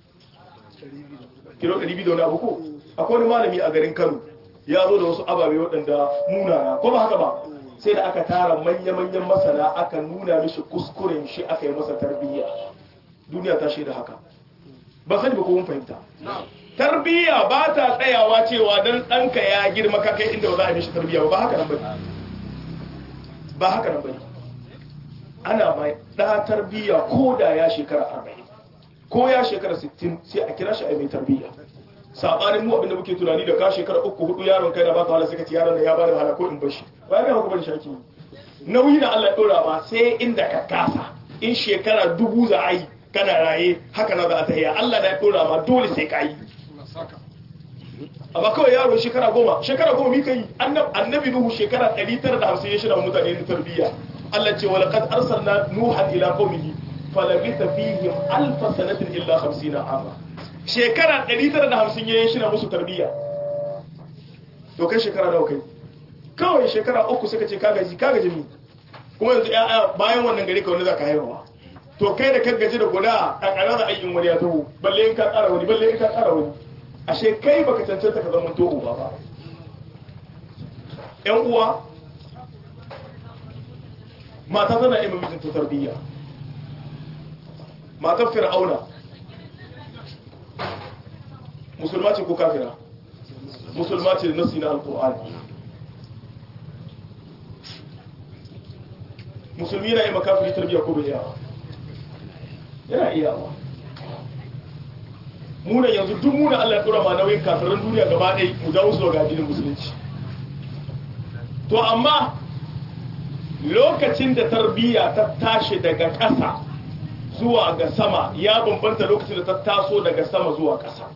kilo ɗari biyu da wani abu ko akwai wani malami a garin Kano ya zo da wasu ababe waɗanda munana ko ba haka ba sai da aka tara manya-manyan masana aka nuna mishi kuskuren shi aka yi masa tarbiyya duniya ta shaida haka ba sani ba ko mun fahimta tarbiyya ba ta tsayawa cewa dan ɗanka ya girma ka kai inda ba za a mishi tarbiyya ba haka nan bane ba haka nan bane ana mai da tarbiyya ko da ya shekara arba'in ko ya shekara sittin sai a kira shi a mai tarbiyya sabanin mu abinda muke tunani da ka shekara uku hudu yaron kai na baka wahala sai ka ci yaron da ya bada wahala ko in bashi ba ga hukumar shaki nauyi na Allah ya dora ba sai inda ka kasa in shekara dubu za a yi kana raye haka na za a tahiya Allah da ya dora ma dole sai ka yi amma kawai yaro shekara goma shekara goma mi kai annabi nuhu shekara ɗari tara da hamsin ya shirya mutane da tarbiyya Allah ce wa laqad arsalna nuhan ila qaumihi falabitha fihim alf sanatin illa khamsina ama shekara ɗari tara da hamsin ya yi shirya musu tarbiyya to kai shekara nawa kai kawai shekara uku suka ce kagaji kagaji mi kuma yanzu ya bayan wannan gari ka wani za ka haihuwa to kai da kan gaji da guda a ƙarar da aikin wani ya taho balle in ka ƙara wani balle in ka ƙara wani ashe kai baka cancanta ka zama to uba ba ƴan uwa mata tana yi mamijin ta tarbiyya matar fir'auna musulma ce ko kafira musulma ce da nasi na alƙur'ani musulmi yana yi makafiri tarbiyya ko bai yawa yana iyawa muna yanzu duk muna Allah ya dora ma nauyin kafirin duniya gaba ɗaya mu dawo su ga addinin musulunci to amma lokacin da tarbiyya ta tashi daga ƙasa zuwa ga sama ya bambanta lokacin da ta taso daga sama zuwa ƙasa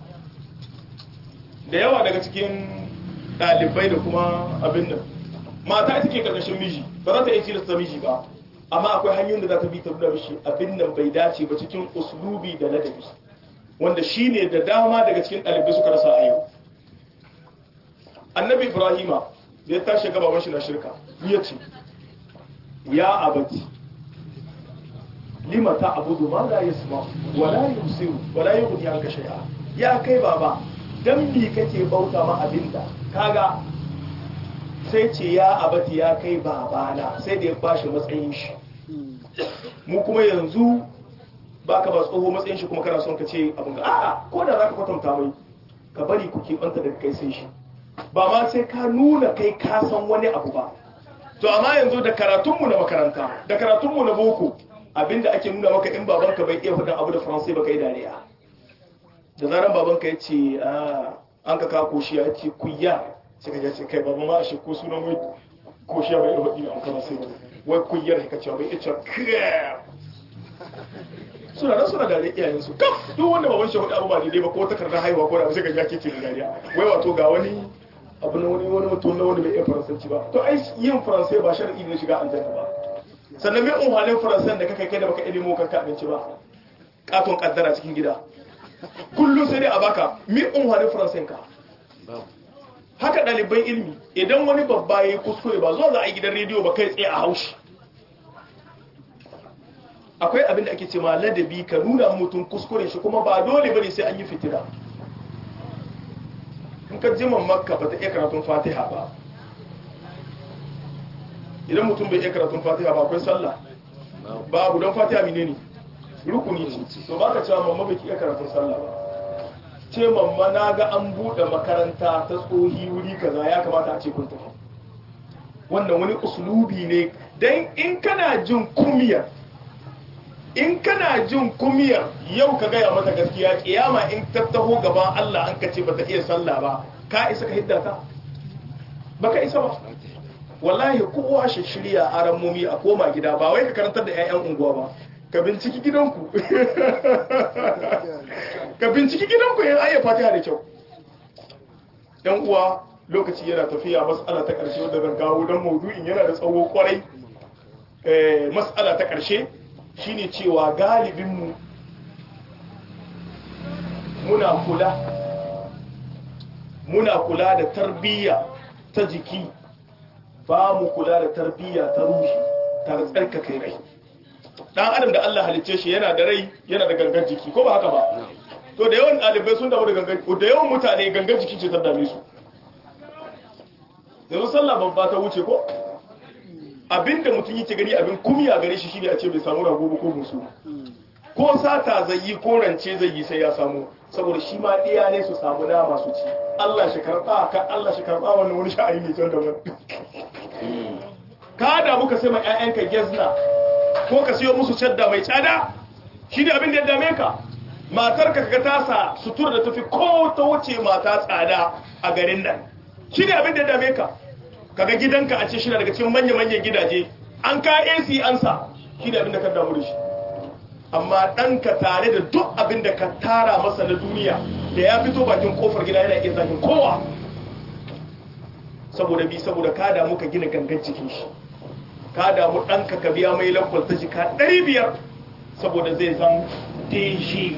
da yawa daga cikin ɗalibai da kuma abin nan mata ita ke ƙarƙashin miji ba za ta iya cilasta miji ba amma akwai hanyoyin da za ta bi ta nuna mishi abin nan bai dace ba cikin uslubi da ladabi wanda shi ne da dama daga cikin ɗalibai suka rasa a yau annabi ibrahima da ya tashi gabawan shi na shirka ya ce ya abati lima ta abudu ma la yasma wala yusiru wala yughni anka shay'a ya kai baba dan bi kake bauta ma abinda kaga sai ce ya abati ya kai babana sai da ya bashi matsayin shi mu kuma yanzu baka ba tsoho matsayin shi kuma kana son ka ce abin ga a'a ko da zaka kwatanta mai ka bari ku banta daga kai sai shi ba ma sai ka nuna kai ka san wani abu ba to amma yanzu da karatunmu na makaranta da karatunmu na boko abinda ake nuna maka in babanka bai iya faɗin abu da faransai ba kai dariya da zaran babanka ya ce an ka kawo koshiya ya ce kuyya sai ka ce kai baba ma a shi ko sunan wai koshiya bai iya faɗi a faransai ba wai kuyyar ka ce bai iya cewa kiyar suna nan suna dariya iyayensu kaf duk wanda baban shi faɗi abu ba daidai ba ko takardar haihuwa ko da abu sai ka ja ke ce dariya wai wato ga wani abu na wani wani mutum na wani bai iya faransanci ba to ai yin faransai ba shar'i ne shiga aljanna ba sannan mai unhalin faransan da kaka kai da baka ilimo kanka abinci ba katon kaddara cikin gida kullum sai dai a baka mai unhalin faransan ka haka ɗaliban ilimi idan wani babba ya yi kuskure ba zuwa za a yi gidan rediyo ba kai tsaye a haushi akwai abin da ake ce ma ladabi ka nuna mutum kuskure shi kuma ba dole bane sai an yi fitina in ka jiman makka ba ta iya karatun fatiha ba idan mutum bai iya karatun fatiha ba akwai sallah babu don fatiha mine ne rukuni ce to ba ka cewa mamma bai iya karatun sallah ba ce mamma na ga an buɗe makaranta ta tsohi wuri kaza ya kamata a ce kun tafi wannan wani usulubi ne dan in kana jin kumiyar in kana jin kumiyar yau ka gaya mata gaskiya kiyama in tattaho gaban Allah an kace bata iya sallah ba ka isa ka hidda ta baka isa ba wallahi kowa shi shirya aran mumi a koma gida ba wai ka karantar da ƴaƴan unguwa ba ka binciki gidanku ka binciki gidanku in ayya fatiha da kyau dan uwa lokaci yana tafiya mas'ala ta karshe wanda zan kawo dan maudu'in yana da tsawo kwarai eh mas'ala ta karshe shine cewa galibinmu muna kula muna kula da tarbiyya ta jiki ba mu kula da tarbiyya ta ruhi ta tsarkake rai dan adam da Allah halicce shi yana da rai yana da gangan jiki ko ba haka ba to da yawan ɗalibai sun damu da gangan da yawan mutane gangan jiki ce ta dame su yanzu sallah babba ta wuce ko abinda mutum yake gani abin kumiya gare shi shine a ce bai samu rago ba ko musu ko sata zai yi ko rance zai yi sai ya samu saboda shi ma iya ne su samu nama su ci Allah shi karba ka Allah shi karba wannan wani sha'ani ne can daban ka da muka sai ma ƴaƴanka gezna ko ka siyo musu cadda mai tsada shine abin da ya dame ka matar ka kaga tasa sutura da tafi ko ta wuce mata tsada a garin nan shine abin da ya dame ka kaga gidanka a ce shi daga cikin manya-manyan gidaje an ka A C an sa shi da abin da ka damu da shi amma ɗanka tare da duk abin da ka tara masa na duniya da ya fito bakin kofar gida yana iya zafin kowa saboda bi saboda ka damu ka gina gangan cikin shi ka damu ɗanka ka biya mai lakwal ta jika ɗari biyar saboda zai zan deji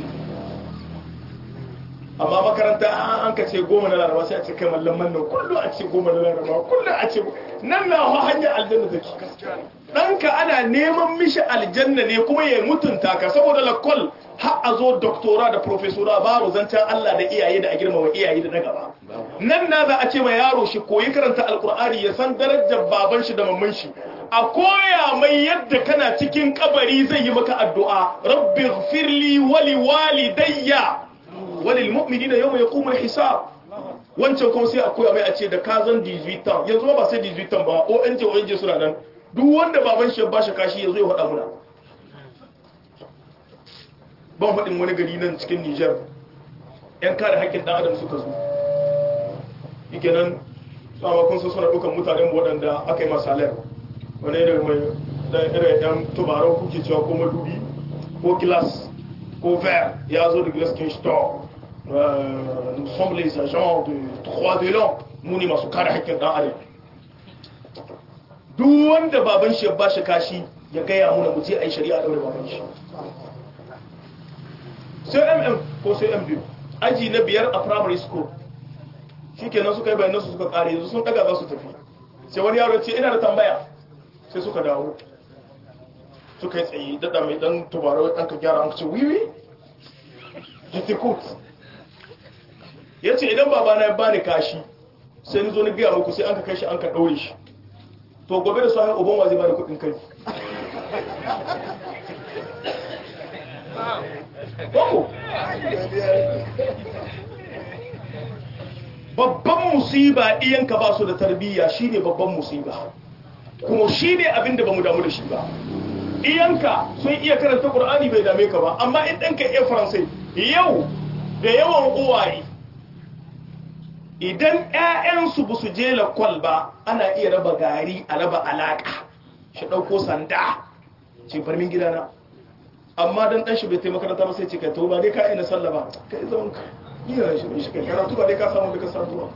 amma makaranta an ka ce goma na laraba sai a ce kai mallaman nan kullum a ce goma na laraba kullum a ce nan na hanyar aljanna take ɗanka ana neman mishi aljanna ne kuma ya mutunta ka saboda lakwal har a zo doktora da profesora babu zancen Allah da iyaye da a girmama iyaye da na gaba nan na za a ce ma yaro shi koyi karanta alkur'ani ya san darajar baban shi da mamman shi a koya mai yadda kana cikin kabari zai yi maka addu'a rabbi ighfirli wa li walidayya walil mu'minina yawma yaqumul hisab wancan kuma sai a koya mai a ce da ka zan dix-huit ans yanzu ba sai dix-huit ans ba O N G O N G suna nan duk wanda baban shi ya bashi kashi yazo ya faɗa muna ban faɗin wani gari nan cikin Niger yan kare haƙƙin ɗan adam suka zo yake nan tsamakon su suna ɗaukan mutanen waɗanda aka yi masalar wani irin mai irin yan tubarau kuke cewa ko madubi ko glass ko verre ya zo da glass kin store nous sommes les agents de droit de l'homme mu ne masu kare haƙƙin ɗan adam duk wanda baban shi ya ba shi kashi ya gaya muna mu je a yi shari'a ɗaure baban shi sai mm ko sai m biyu aji na biyar a primary school shi kenan suka yi bayanan su suka kare yanzu sun daga za su tafi sai wani yaro ce ina da tambaya sai suka dawo suka yi tsaye daɗa mai ɗan tubarau ɗan ka gyara an ce wiwi jitikut ya ce idan babana ya bani kashi sai ni zo ni gaya muku sai an ka kai shi an ka ɗaure shi to gobe da sahi uban wa zai bani kuɗin kai Boko. Babban musiba iyanka ba su da tarbiyya shine babban musiba kuma shine abinda bamu damu da shi ba iyanka sun iya karanta Qur'ani bai dame ka ba amma in danka iya Faransai yau da yawan uwaye idan ƴaƴansu ba su je lakwal ba ana iya raba gari a raba alaka shi dauko sanda ce bar min gidana amma dan dan shi bai taimaka makaranta ba sai ce kai to ba dai ka ina sallah ba kai zaman ka iya shi shi kai karatu ba dai ka samu da ka samu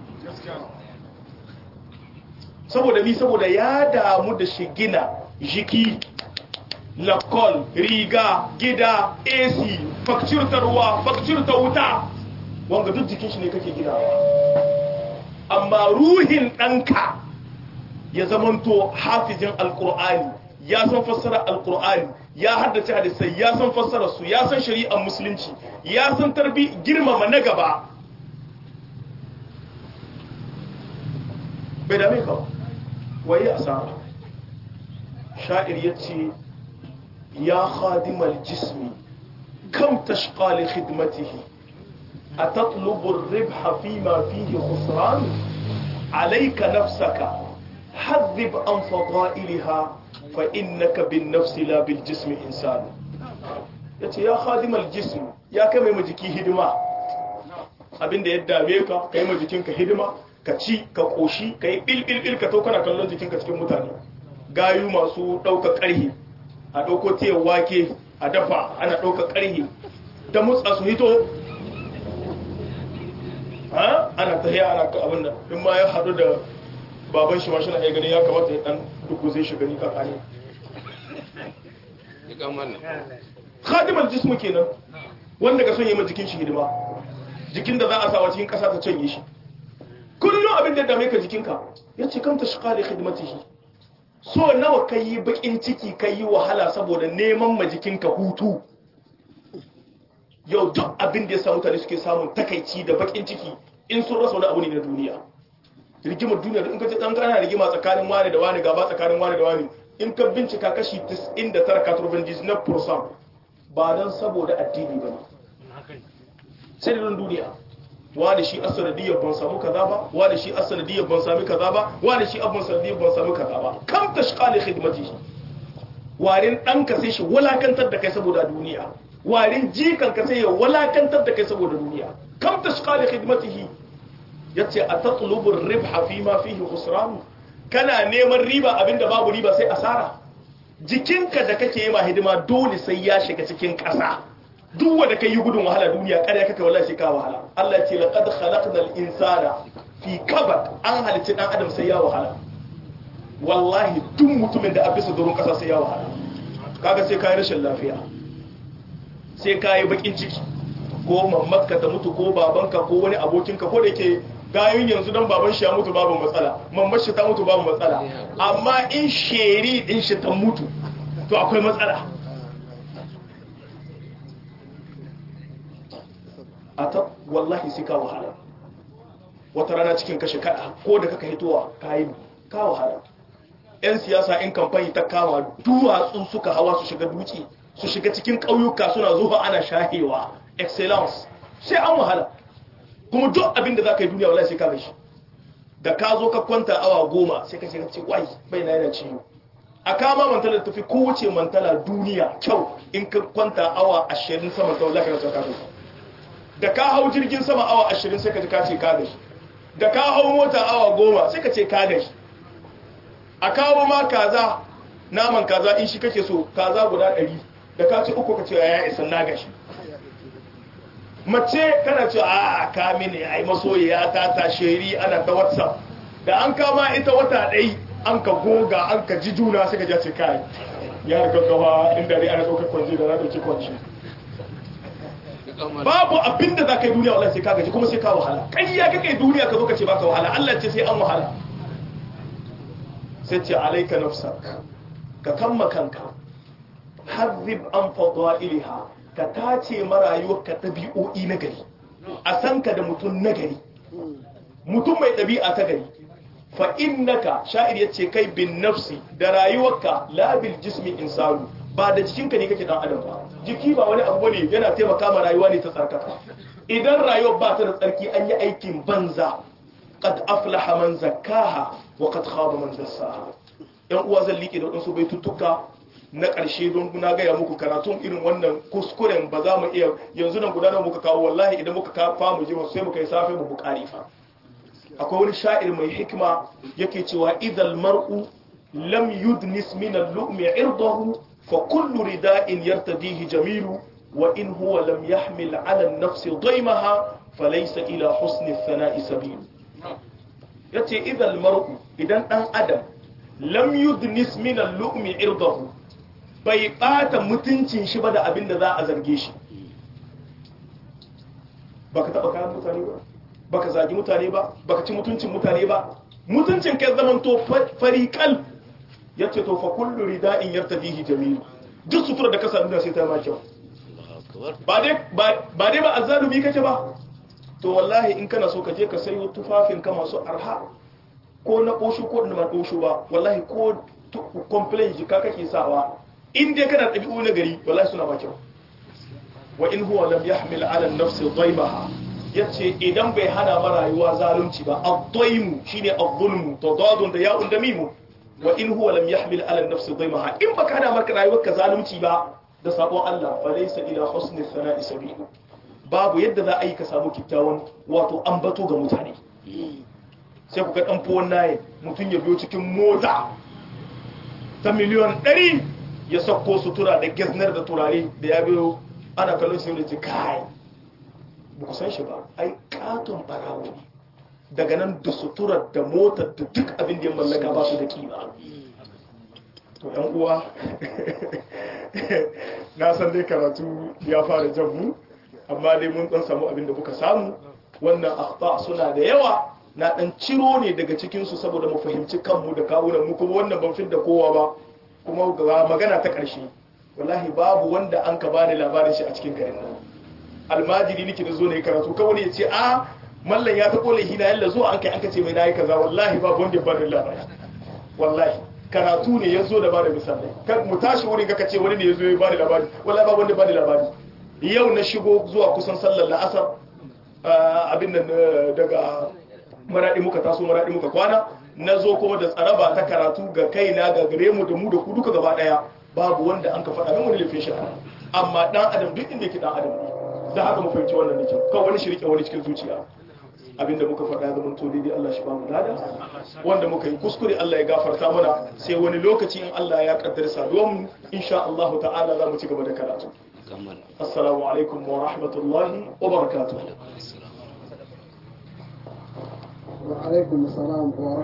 saboda mi saboda ya damu da shi gina jiki lakol riga gida A C facture ta ruwa facture ta wuta wanga duk jikin shi ne kake ginawa amma ruhin danka ya zamanto hafizin alqur'ani ya san fassara alqur'ani ya haddace hadisai ya san fassarar su ya san shari'ar musulunci ya san tarbi girmama na gaba bai dame ka waye asara sha'ir yace ya khadimal jismi kam tashqa li khidmatihi atatlubu ar-ribha fima fihi khusran alayka nafsaka hadhib an fadailha fa innaka bin nafsi la bil jismi insan yace ya khadimal jism ya kai mai jiki hidima abinda ya dame ka kai mai jikinka hidima ka ci ka koshi kai bil bil bil ka to kana kallon jikinka cikin mutane gayu masu dauka karhi a dauko tiyar wake a dafa ana dauka karhi da mutsa su hito ha ana tahiya ana abin da in ma ya hadu da baban shi ma shi na iya gani ya kamata ya dan duk zai shiga ni kakani khadimar jismu kenan wanda ka son yi ma jikin shi hidima jikin da za a sawa cikin kasa ta canye shi kullum abin da dame ka jikinka ya ce kanta shi kare khidmatihi so nawa ka yi bakin ciki ka yi wahala saboda neman ma jikinka hutu yau duk abin da ya samu mutane suke samun takaici da bakin ciki in sun rasa wani abu ne na duniya rigimar duniya in ka ce dan kana rigima tsakanin wani da wani gaba tsakanin wani da wani in ka bincika kashi tis'in da tara ninety-nine percent ba dan saboda addini ba ne sai da duniya wani shi asanadiyar ban samu kaza ba wani shi asanadiyar ban sami kaza ba wani shi abban sanadiyar ban sami kaza ba kam tashqali khidmatihi warin danka sai shi walakantar da kai saboda duniya warin jikan ka sai ya walakantar da kai saboda duniya kam tashqali khidmatihi yace atatlubu ar-ribha fi ma fihi khusran kana neman riba abinda babu riba sai asara jikinka da kake yi ma hidima dole sai ya shiga cikin ƙasa duk wanda kai yi gudun wahala duniya ƙarya kake wallahi sai ka wahala Allah ya ce laqad khalaqnal insana fi kabad an halitta dan adam sai ya wahala wallahi duk mutumin da abisa doron ƙasa sai ya wahala kaga sai kai rashin lafiya sai kai bakin ciki ko mamakka ta mutu ko babanka ko wani abokinka ko da yake gayun yanzu dan baban shi ya mutu babu matsala mamman shi ta mutu babu matsala amma in sheri din shi ta mutu to akwai matsala ata wallahi sai ka wahala wata rana cikin kashe kada ko da kaka hitowa kai ka wahala yan siyasa in kamfani ta kama duwatsu suka hawa su shiga duki su shiga cikin ƙauyuka suna zuwa ana shahewa excellence sai an wahala kuma duk abin da za ka yi duniya wallahi sai ka gashi da ka zo ka kwanta awa goma sai ka shiga ce wai bai na yana ciwo a kama mantala tafi kowace mantala duniya kyau in ka kwanta awa ashirin sama ta wallahi ka rasa ka da ka hau jirgin sama awa ashirin sai ka ji ka ce ka gashi da ka hau mota awa goma sai ka ce ka gashi a kawo ma kaza naman kaza in shi kake so kaza guda ɗari da ka ce uku ka ce ya isa na gashi mace kana ce a ka mini ai masoyiya ta ta sheri ana ta whatsapp da an kama ita wata ɗai an ka goga an ka ji juna suka ja ce kai ya riga gawa inda dai ana ɗaukar kwanci da na ɗauki kwanci babu abin da za ka yi duniya wallahi sai ka gaji kuma sai ka wahala kai ya kake duniya ka zo ka ce baka wahala Allah ce sai an wahala sai ce alaika nafsak ka kamma kanka hazib an fadailiha ka tace marayuwar ka ɗabi'o'i na gari a san ka da mutum na gari mutum mai ɗabi'a ta gari fa innaka sha'ir yace kai bin nafsi da rayuwarka la bil jismi insanu ba da jikinka ne kake dan adam ba jiki ba wani abu ne yana taimaka ma rayuwa ne ta tsarkaka idan rayuwar ba ta da tsarki an yi aikin banza qad aflaha man zakkaha wa qad khaba man dassaha yan uwa zan liƙe da wadansu baitutuka na ƙarshe don na gaya muku karatun irin wannan kuskuren ba za mu iya yanzu nan gudanar muka kawo wallahi idan muka kafa mu je sai mu kai safe mu bukari fa akwai wani sha'ir mai hikima yake cewa idal mar'u lam yudnis min al-lu'mi 'irdahu fa kullu rida'in yartadihi jamilu wa in huwa lam yahmil 'ala an-nafs daymaha falaysa ila husni ath-thana'i sabil yace idal mar'u idan dan adam lam yudnis min al-lu'mi 'irdahu bai bata mutuncin shi ba da abin da za a zarge shi baka taba kayan mutane ba baka zagi mutane ba baka ci mutuncin mutane ba mutuncin kai zaman to fariqal yace to fa kullu rida'in yartadihi jamil duk sutura da ka sanu da sai ta ma kyau ba dai ba dai ba azzalumi kake ba to wallahi in kana so ka je ka sayo tufafin ka masu arha ko na koshu ko na koshu ba wallahi ko complain jika kake sawa in dai kana dabi'u na gari wallahi suna ba kyau wa in huwa lam yahmil 'ala an-nafsi daymaha yace idan bai hana ma rayuwa zalunci ba ad-daymu shine az-zulmu tadadun da ya'un da mimu wa in huwa lam yahmil 'ala an-nafsi daymaha in baka hana maka rayuwar ka zalunci ba da sabon Allah fa laysa ila husni thana'i sabil babu yadda za a yi ka samu kikkiawan wato ambato ga mutane sai ku ga dan fuwan naye mutun ya biyo cikin mota ta miliyon ɗari ya sako sutura da geznar da turare da ya biyo ana kallon sai da kai ba ku san shi ba ai katon barawo ne daga nan da suturar da motar da duk abin da ya mallaka ba su da kima to yan uwa na san dai karatu ya fara jabu amma dai mun dan samu abin da muka samu wannan akhta suna da yawa na dan ciro ne daga cikin su saboda mu fahimci kanmu da kawunan mu kuma wannan ban fidda kowa ba kuma ga magana ta karshe wallahi babu wanda an ka bani labarin shi a cikin garin nan almajiri nake da zo ne karatu kawai ya ce a mallan ya ta kole hina yalla zo an kai an kace mai nayi kaza wallahi babu wanda ya bani labari wallahi karatu ne yazo da bada misalai kan mu tashi wurin ga kace wani ne yazo ya bani labari wallahi babu wanda ya bani labari yau na shigo zuwa kusan sallar la'asar abin nan daga maradi muka taso maradi muka kwana nazo kuma da tsaraba ta karatu ga kaina ga gare mu da mu da ku duka gaba daya babu wanda an ka faɗa min wani laifin shi amma dan adam duk inda yake dan adam ne da haka mu fahimci wannan da kyau kan wani shirke wani cikin zuciya abinda muka faɗa ya zama to daidai Allah shi ba mu lada wanda muka yi kuskure Allah ya gafarta mana sai wani lokaci in Allah ya kaddara saduwar mu insha Allah ta'ala za mu ci gaba da karatu assalamu alaikum wa rahmatullahi wa barakatuh wa alaikum assalam wa